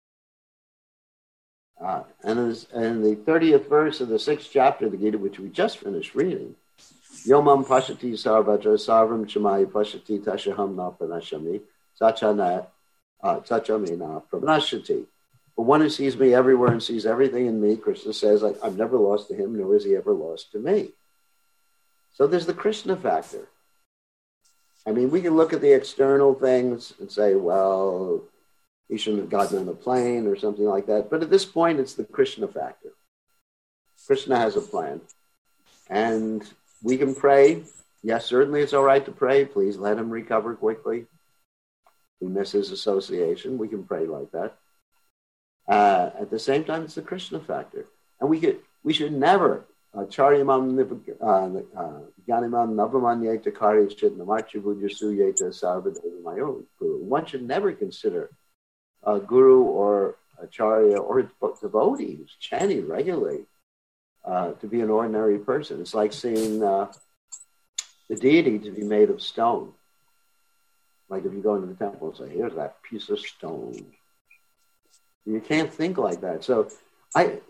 And in the 30th verse of the 6th chapter of the Gita, which we just finished reading, Yomam pashati sarvatra sarvam chamai pashati tashaham na pranashami sachamena pranashati. But one who sees me everywhere and sees everything in me, Krishna says, I've never lost to him, nor is he ever lost to me. So there's the Krishna factor. We can look at the external things and say, well, he shouldn't have gotten on a plane or something like that. But at this point, it's the Krishna factor. Krishna has a plan. And we can pray. Yes, certainly it's all right to pray. Please let him recover quickly. We miss his association. We can pray like that. At the same time, it's the Krishna factor. And we should never, charyamam gyanimam navamanyeta karyachit namarchibhudyasuyeta sarvadeva. One should never consider a guru or acharya or a devotee who's chanting regularly to be an ordinary person. It's like seeing the deity to be made of stone. Like if you go into the temple and say, here's that piece of stone. You can't think like that. So I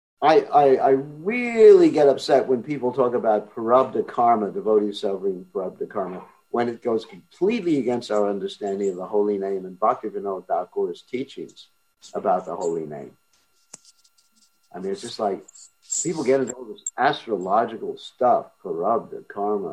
really get upset when people talk about prarabdha karma, devotees suffering prarabdha karma, when it goes completely against our understanding of the holy name and Bhaktivinoda Thakur's teachings about the holy name. It's just like people get into all this astrological stuff, prarabdha karma.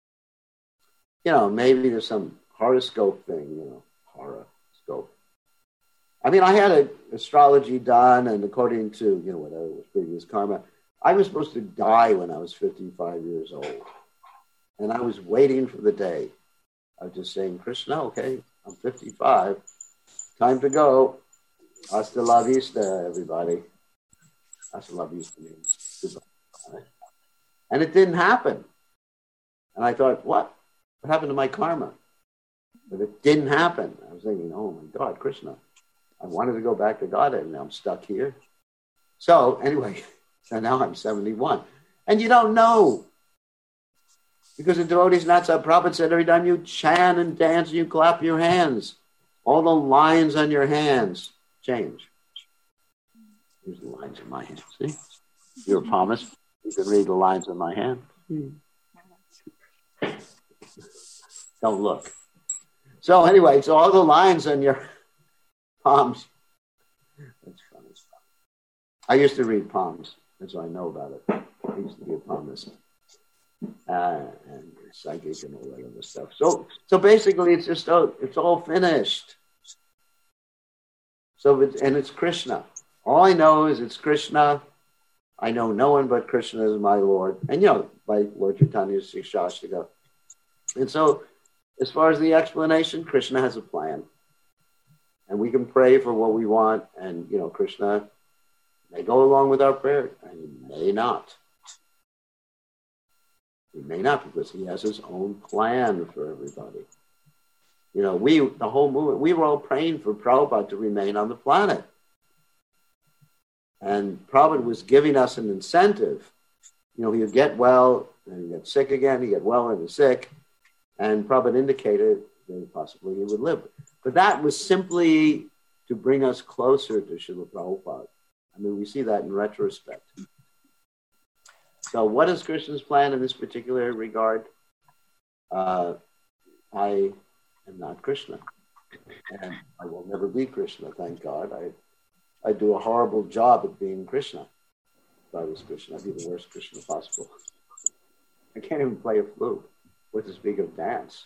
Maybe there's some horoscope thing, horoscope. I had an astrology done, and according to, whatever was previous karma, I was supposed to die when I was 55 years old. And I was waiting for the day. I was just saying, Krishna, okay, I'm 55. Time to go. Hasta la vista, everybody. Hasta la vista means goodbye. And it didn't happen. And I thought, what happened to my karma? But it didn't happen. I was thinking, oh my God, Krishna, I wanted to go back to Godhead and now I'm stuck here. So anyway, so now I'm 71. And you don't know. Because the devotees, Natsa Prabhupada said, every time you chant and dance and you clap your hands, all the lines on your hands change. Here's the lines in my hand. See? You're a promise. You can read the lines in my hand. Don't look. So anyway, so all the lines on your palms. That's funny stuff. I used to read palms. That's why I know about it. I used to be a palmist. And psychic and all that other stuff. So basically it's just, it's all finished. So it's Krishna. All I know is it's Krishna. I know no one but Krishna is my Lord. And by Lord Chaitanya's Shikshashtaka. And so as far as the explanation, Krishna has a plan. And we can pray for what we want. And, Krishna may go along with our prayer and he may not. He may not, because he has his own plan for everybody. The whole movement, we were all praying for Prabhupada to remain on the planet. And Prabhupada was giving us an incentive. He would get well, and he'd get sick again, he'd get well and he's sick. And Prabhupada indicated that possibly he would live. But that was simply to bring us closer to Srila Prabhupada. I mean, we see that in retrospect. So what is Krishna's plan in this particular regard? I am not Krishna. And I will never be Krishna, thank God. I do a horrible job at being Krishna. If I was Krishna, I'd be the worst Krishna possible. I can't even play a flute. What to speak of dance?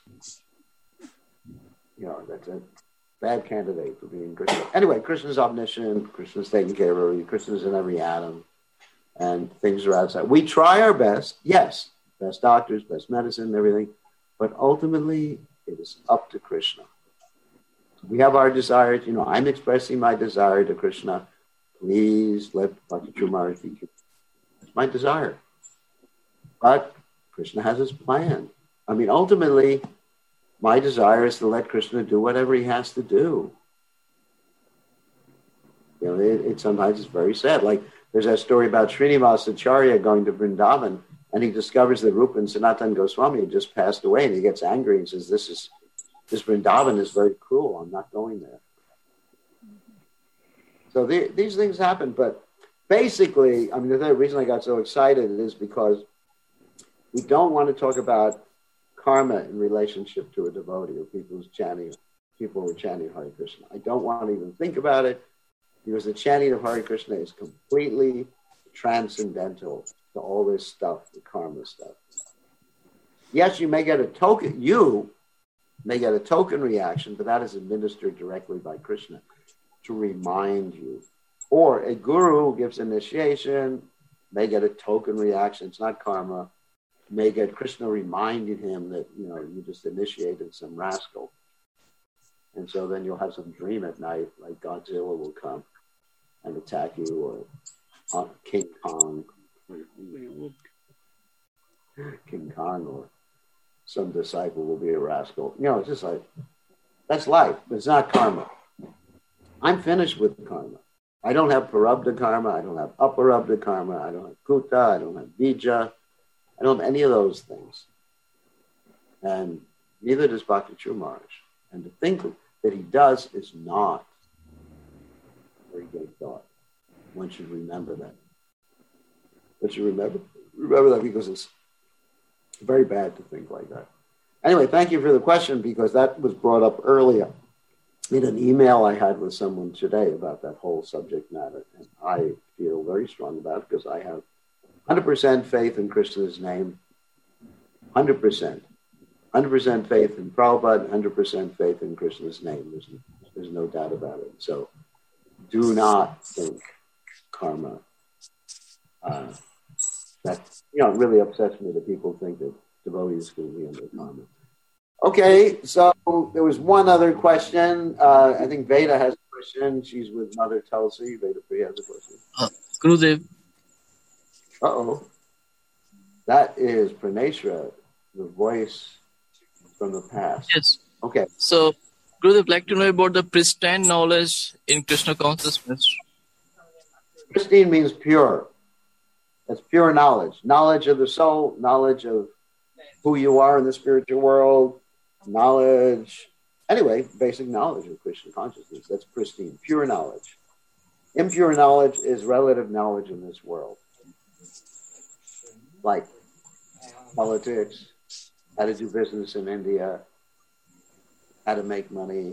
That's a bad candidate for being Krishna. Anyway, Krishna's omniscient. Krishna's taking care of everything. Krishna's in every atom. And things are outside. We try our best, yes, best doctors, best medicine, everything, but ultimately it is up to Krishna. We have our desires, I'm expressing my desire to Krishna. Please let Bhakti Maharaj teach you. That's my desire. But Krishna has his plan. I mean, ultimately, my desire is to let Krishna do whatever he has to do. Sometimes it's very sad. Like, there's that story about Srinivasa Acharya going to Vrindavan, and he discovers that Rupa and Sanatan Goswami had just passed away, and he gets angry and says, this Vrindavan is very cruel. I'm not going there. So these things happen, but basically, I mean, the reason I got so excited is because we don't want to talk about karma in relationship to a devotee or people who are chanting Hare Krishna. I don't want to even think about it. Because the chanting of Hare Krishna is completely transcendental to all this stuff, the karma stuff. Yes, you may get a token reaction, but that is administered directly by Krishna to remind you. Or a guru who gives initiation, may get a token reaction. It's not karma. May get Krishna reminding him that, you just initiated some rascal. And so then you'll have some dream at night, like Godzilla will come and attack you, or King Kong, or some disciple will be a rascal. It's just like, that's life, but it's not karma. I'm finished with karma. I don't have parabdha karma, I don't have aparabdha karma, I don't have kuta, I don't have bija, I don't have any of those things. And neither does Bhakti Maharaj. And to think that he does is not a very great thought. One should remember that. One should remember that, because it's very bad to think like that. Anyway, thank you for the question, because that was brought up earlier in an email I had with someone today about that whole subject matter. And I feel very strong about it, because I have 100% faith in Krishna's name, 100%. 100% faith in Prabhupada, 100% faith in Krishna's name. There's no doubt about it. So do not think karma. That really upsets me that people think that devotees can be under karma. Okay, so there was one other question. I think Veda has a question. She's with Mother Tulsi. Veda Priya has a question. Gurudev. Uh-oh. That is Praneshra, the voice from the past. Yes. Okay. So, Gurudev, I'd like to know about the pristine knowledge in Krishna consciousness. Pristine means pure. That's pure knowledge. Knowledge of the soul, knowledge of who you are in the spiritual world, knowledge. Anyway, basic knowledge of Krishna consciousness. That's pristine, pure knowledge. Impure knowledge is relative knowledge in this world. Like politics, how to do business in India, how to make money.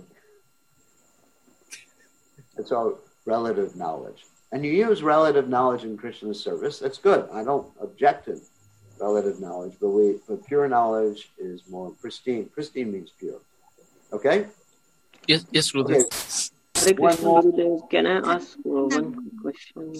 It's all relative knowledge. And you use relative knowledge in Krishna's service. That's good. I don't object to relative knowledge, but pure knowledge is more pristine. Pristine means pure. Okay? Yes, Gurudev. Okay. Hare Krishna, Gurudev. Can I ask one question?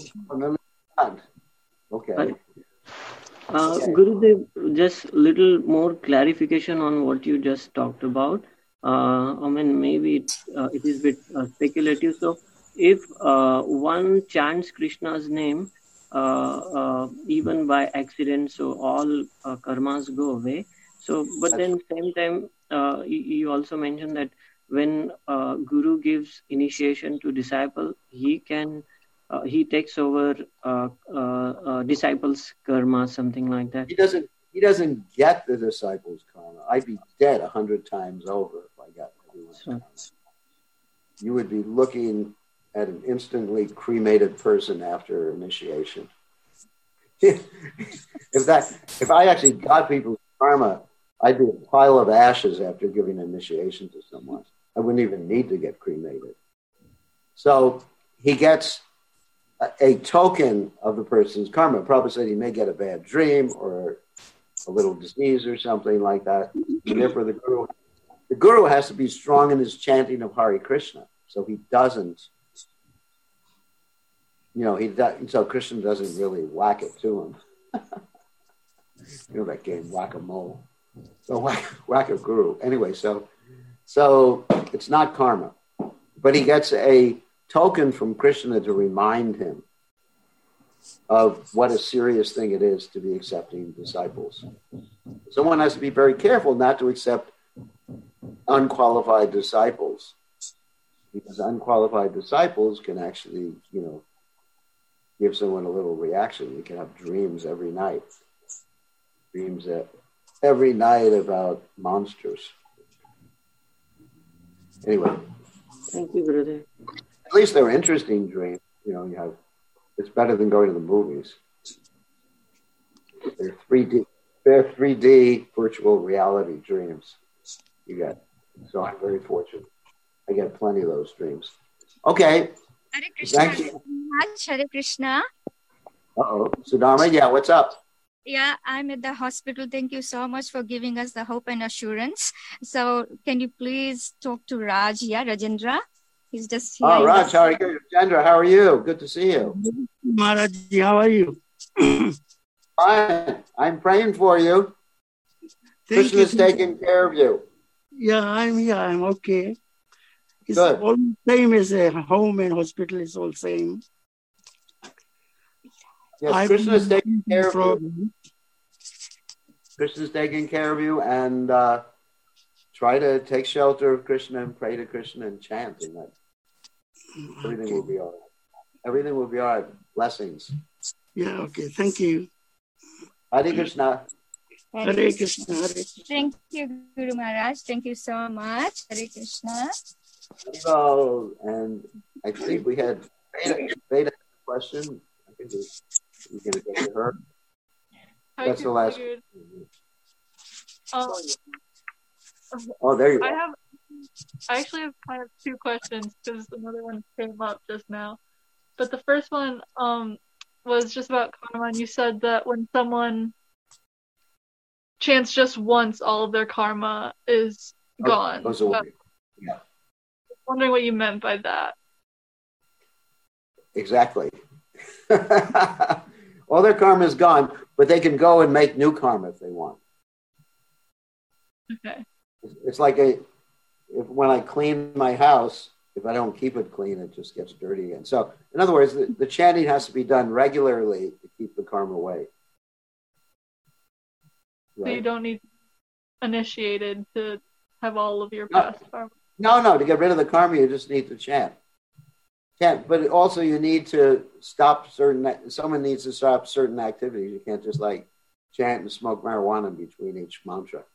Okay. Gurudev, just little more clarification on what you just talked about. I mean, maybe it is a bit speculative. So, if one chants Krishna's name, even by accident, so all karmas go away. So, but then same time, you also mentioned that when Guru gives initiation to disciple, he takes over disciples' karma, something like that. He doesn't get the disciples' karma. I'd be dead 100 times over if I got everyone's karma. You would be looking at an instantly cremated person after initiation. If I actually got people's karma, I'd be a pile of ashes after giving initiation to someone. I wouldn't even need to get cremated. So he gets a token of the person's karma. Prabhupada said he may get a bad dream or a little disease or something like that. And therefore the guru has to be strong in his chanting of Hare Krishna. So he doesn't, so Krishna doesn't really whack it to him. You know that game, Whack-A-Mole. So whack a guru. Anyway, so it's not karma. But he gets a token from Krishna to remind him of what a serious thing it is to be accepting disciples. Someone has to be very careful not to accept unqualified disciples, because unqualified disciples can actually, give someone a little reaction. You can have dreams every night. Dreams every night about monsters. Anyway. Thank you, brother. At least they're interesting dreams. It's better than going to the movies. They're 3D virtual reality dreams. So I'm very fortunate. I get plenty of those dreams. Okay. Hare Krishna. Hare Krishna. Uh-oh. Sudharma, yeah, what's up? Yeah, I'm at the hospital. Thank you so much for giving us the hope and assurance. So can you please talk to Raj? Yeah, Rajendra. He's just here. Oh, Raj, how are you? Rajendra, how are you? Good to see you. Maharaj, how are you? Fine. I'm praying for you. Krishna's taking care of you. Yeah, I'm here. I'm okay. It's Good. all same as a home and hospital is all same. Yes, Krishna's taking care of you. Krishna's taking care of you, and try to take shelter of Krishna and pray to Krishna and chant, and that everything will be all right. Everything will be all right. Blessings. Yeah, okay. Thank you. Hare Krishna. Hare Krishna. Hare Krishna. Thank you, Guru Maharaj. Thank you so much. Hare Krishna. Hello. And I think we had Veda question. I think we're going to get to her. That's the last one. Oh, there you go. I actually have kind of two questions because another one came up just now. But the first one was just about karma. And you said that when someone chants just once, all of their karma is gone. Goes away. Yeah. I was wondering what you meant by that. Exactly. All their karma is gone, but they can go and make new karma if they want. Okay. It's like when I clean my house, if I don't keep it clean, it just gets dirty again. So, in other words, the chanting has to be done regularly to keep the karma away. So you don't need initiated to have all of your No. past karma. No, to get rid of the karma, you just need to chant. But also you need to stop someone needs to stop certain activities. You can't just like chant and smoke marijuana between each mantra.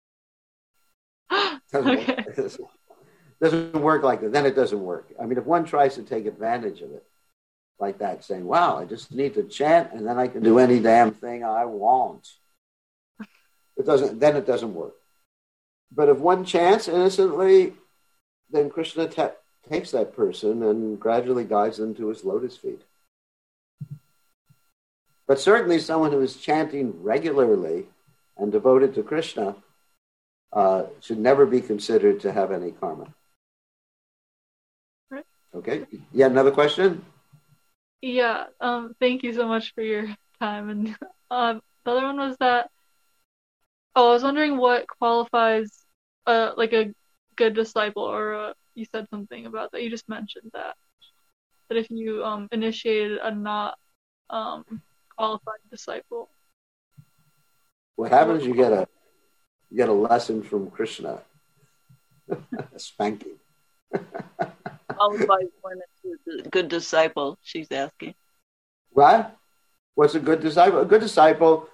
Doesn't work like that. Then it doesn't work. I mean, if one tries to take advantage of it like that, saying, wow, I just need to chant and then I can do any damn thing I want. It doesn't work. But if one chants innocently, then Krishna takes that person and gradually guides them to his lotus feet. But certainly someone who is chanting regularly and devoted to Krishna should never be considered to have any karma. Right. Okay. Yeah, another question? Yeah, thank you so much for your time. And the other one was that, I was wondering what qualifies like a good disciple, or you said something about that. You just mentioned that if you initiated a not qualified disciple. What happens? You get a lesson from Krishna, a spanking. Qualified one is a good disciple, she's asking. What? What's a good disciple? A good disciple,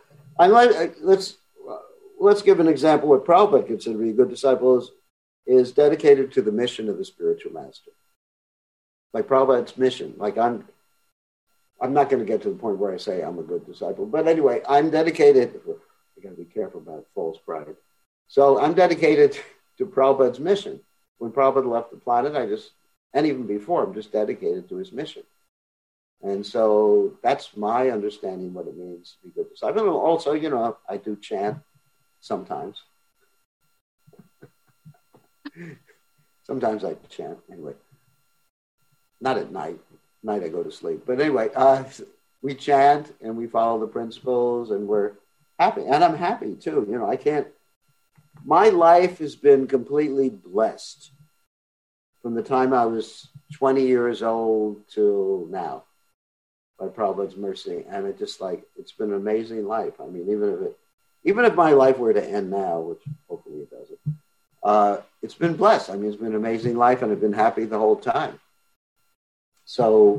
let's give an example what Prabhupada considered to be a good disciple is dedicated to the mission of the spiritual master. Like Prabhupada's mission. Like I'm not going to get to the point where I say I'm a good disciple, but anyway, I'm dedicated. You got to be careful about false pride. So I'm dedicated to Prabhupada's mission. When Prabhupada left the planet, and even before, I'm just dedicated to his mission. And so that's my understanding what it means to be a good disciple. Also, I do chant sometimes. Sometimes I chant, anyway. Not at night. At night I go to sleep. But anyway, we chant and we follow the principles and we're happy. And I'm happy too. My life has been completely blessed from the time I was 20 years old till now by Prabhupada's mercy. And it's been an amazing life. I mean, even if my life were to end now, which hopefully it doesn't, it's been blessed. I mean, it's been an amazing life and I've been happy the whole time. So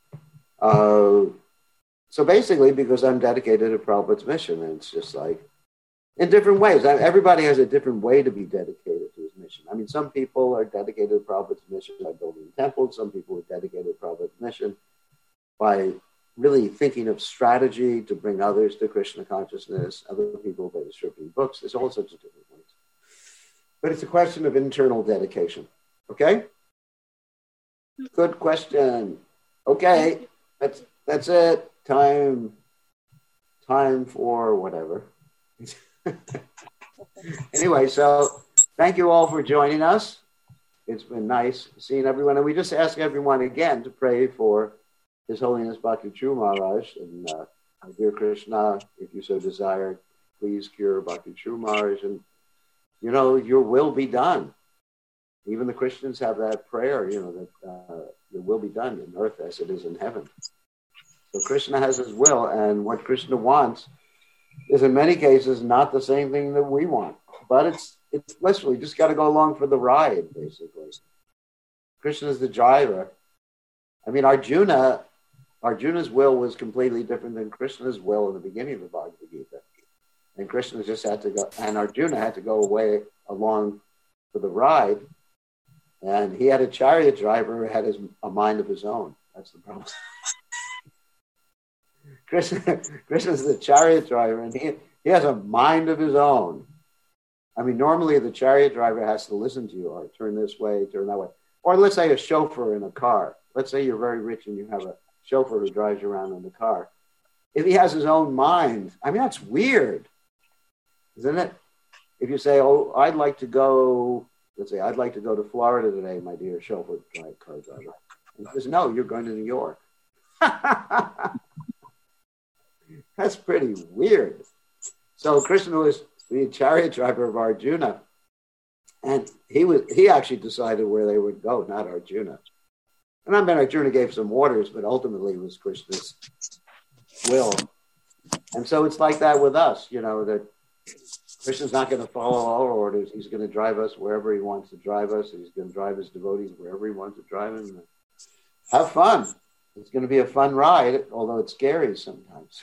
basically, because I'm dedicated to Prabhupada's mission, and it's just like, in different ways. Everybody has a different way to be dedicated to his mission. I mean, some people are dedicated to Prabhupada's mission by building temples. Some people are dedicated to Prabhupada's mission by really thinking of strategy to bring others to Krishna consciousness. Other people by distributing books. There's all sorts of different ways. But it's a question of internal dedication. Okay? Good question. Okay, that's it. Time for whatever. Anyway, so thank you all for joining us. It's been nice seeing everyone. And we just ask everyone again to pray for His Holiness Bhakti True Maharaj. And dear Krishna, if you so desire, please cure Bhakti True Maharaj. And, your will be done. Even the Christians have that prayer, that your will be done in earth as it is in heaven. So Krishna has his will, and what Krishna wants is in many cases not the same thing that we want. But it's blissful. You just got to go along for the ride, basically. Krishna's the driver. I mean, Arjuna's will was completely different than Krishna's will in the beginning of the Bhagavad Gita. And Krishna just had to go, and Arjuna had to go away along for the ride. And he had a chariot driver who had a mind of his own. That's the problem. Krishna's the chariot driver, and he has a mind of his own. I mean, normally the chariot driver has to listen to you, or turn this way, turn that way. Or let's say a chauffeur in a car. Let's say you're very rich and you have a chauffeur who drives you around in the car. If he has his own mind, I mean, that's weird, isn't it? If you say, oh, I'd like to go to Florida today, my dear chauffeur, car driver. And he says, no, you're going to New York. That's pretty weird. So Krishna was the chariot driver of Arjuna, and he actually decided where they would go, not Arjuna. And I mean, Arjuna gave some orders, but ultimately it was Krishna's will. And so it's like that with us, that Krishna's not going to follow our orders. He's going to drive us wherever he wants to drive us. He's going to drive his devotees wherever he wants to drive them. Have fun. It's going to be a fun ride, although it's scary sometimes.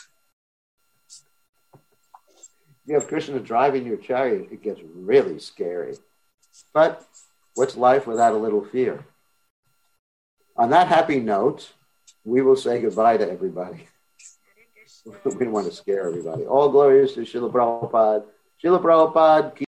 If you have Krishna driving your chariot, it gets really scary. But what's life without a little fear? On that happy note, we will say goodbye to everybody. We don't want to scare everybody. All glories to Srila Prabhupada. Srila Prabhupada.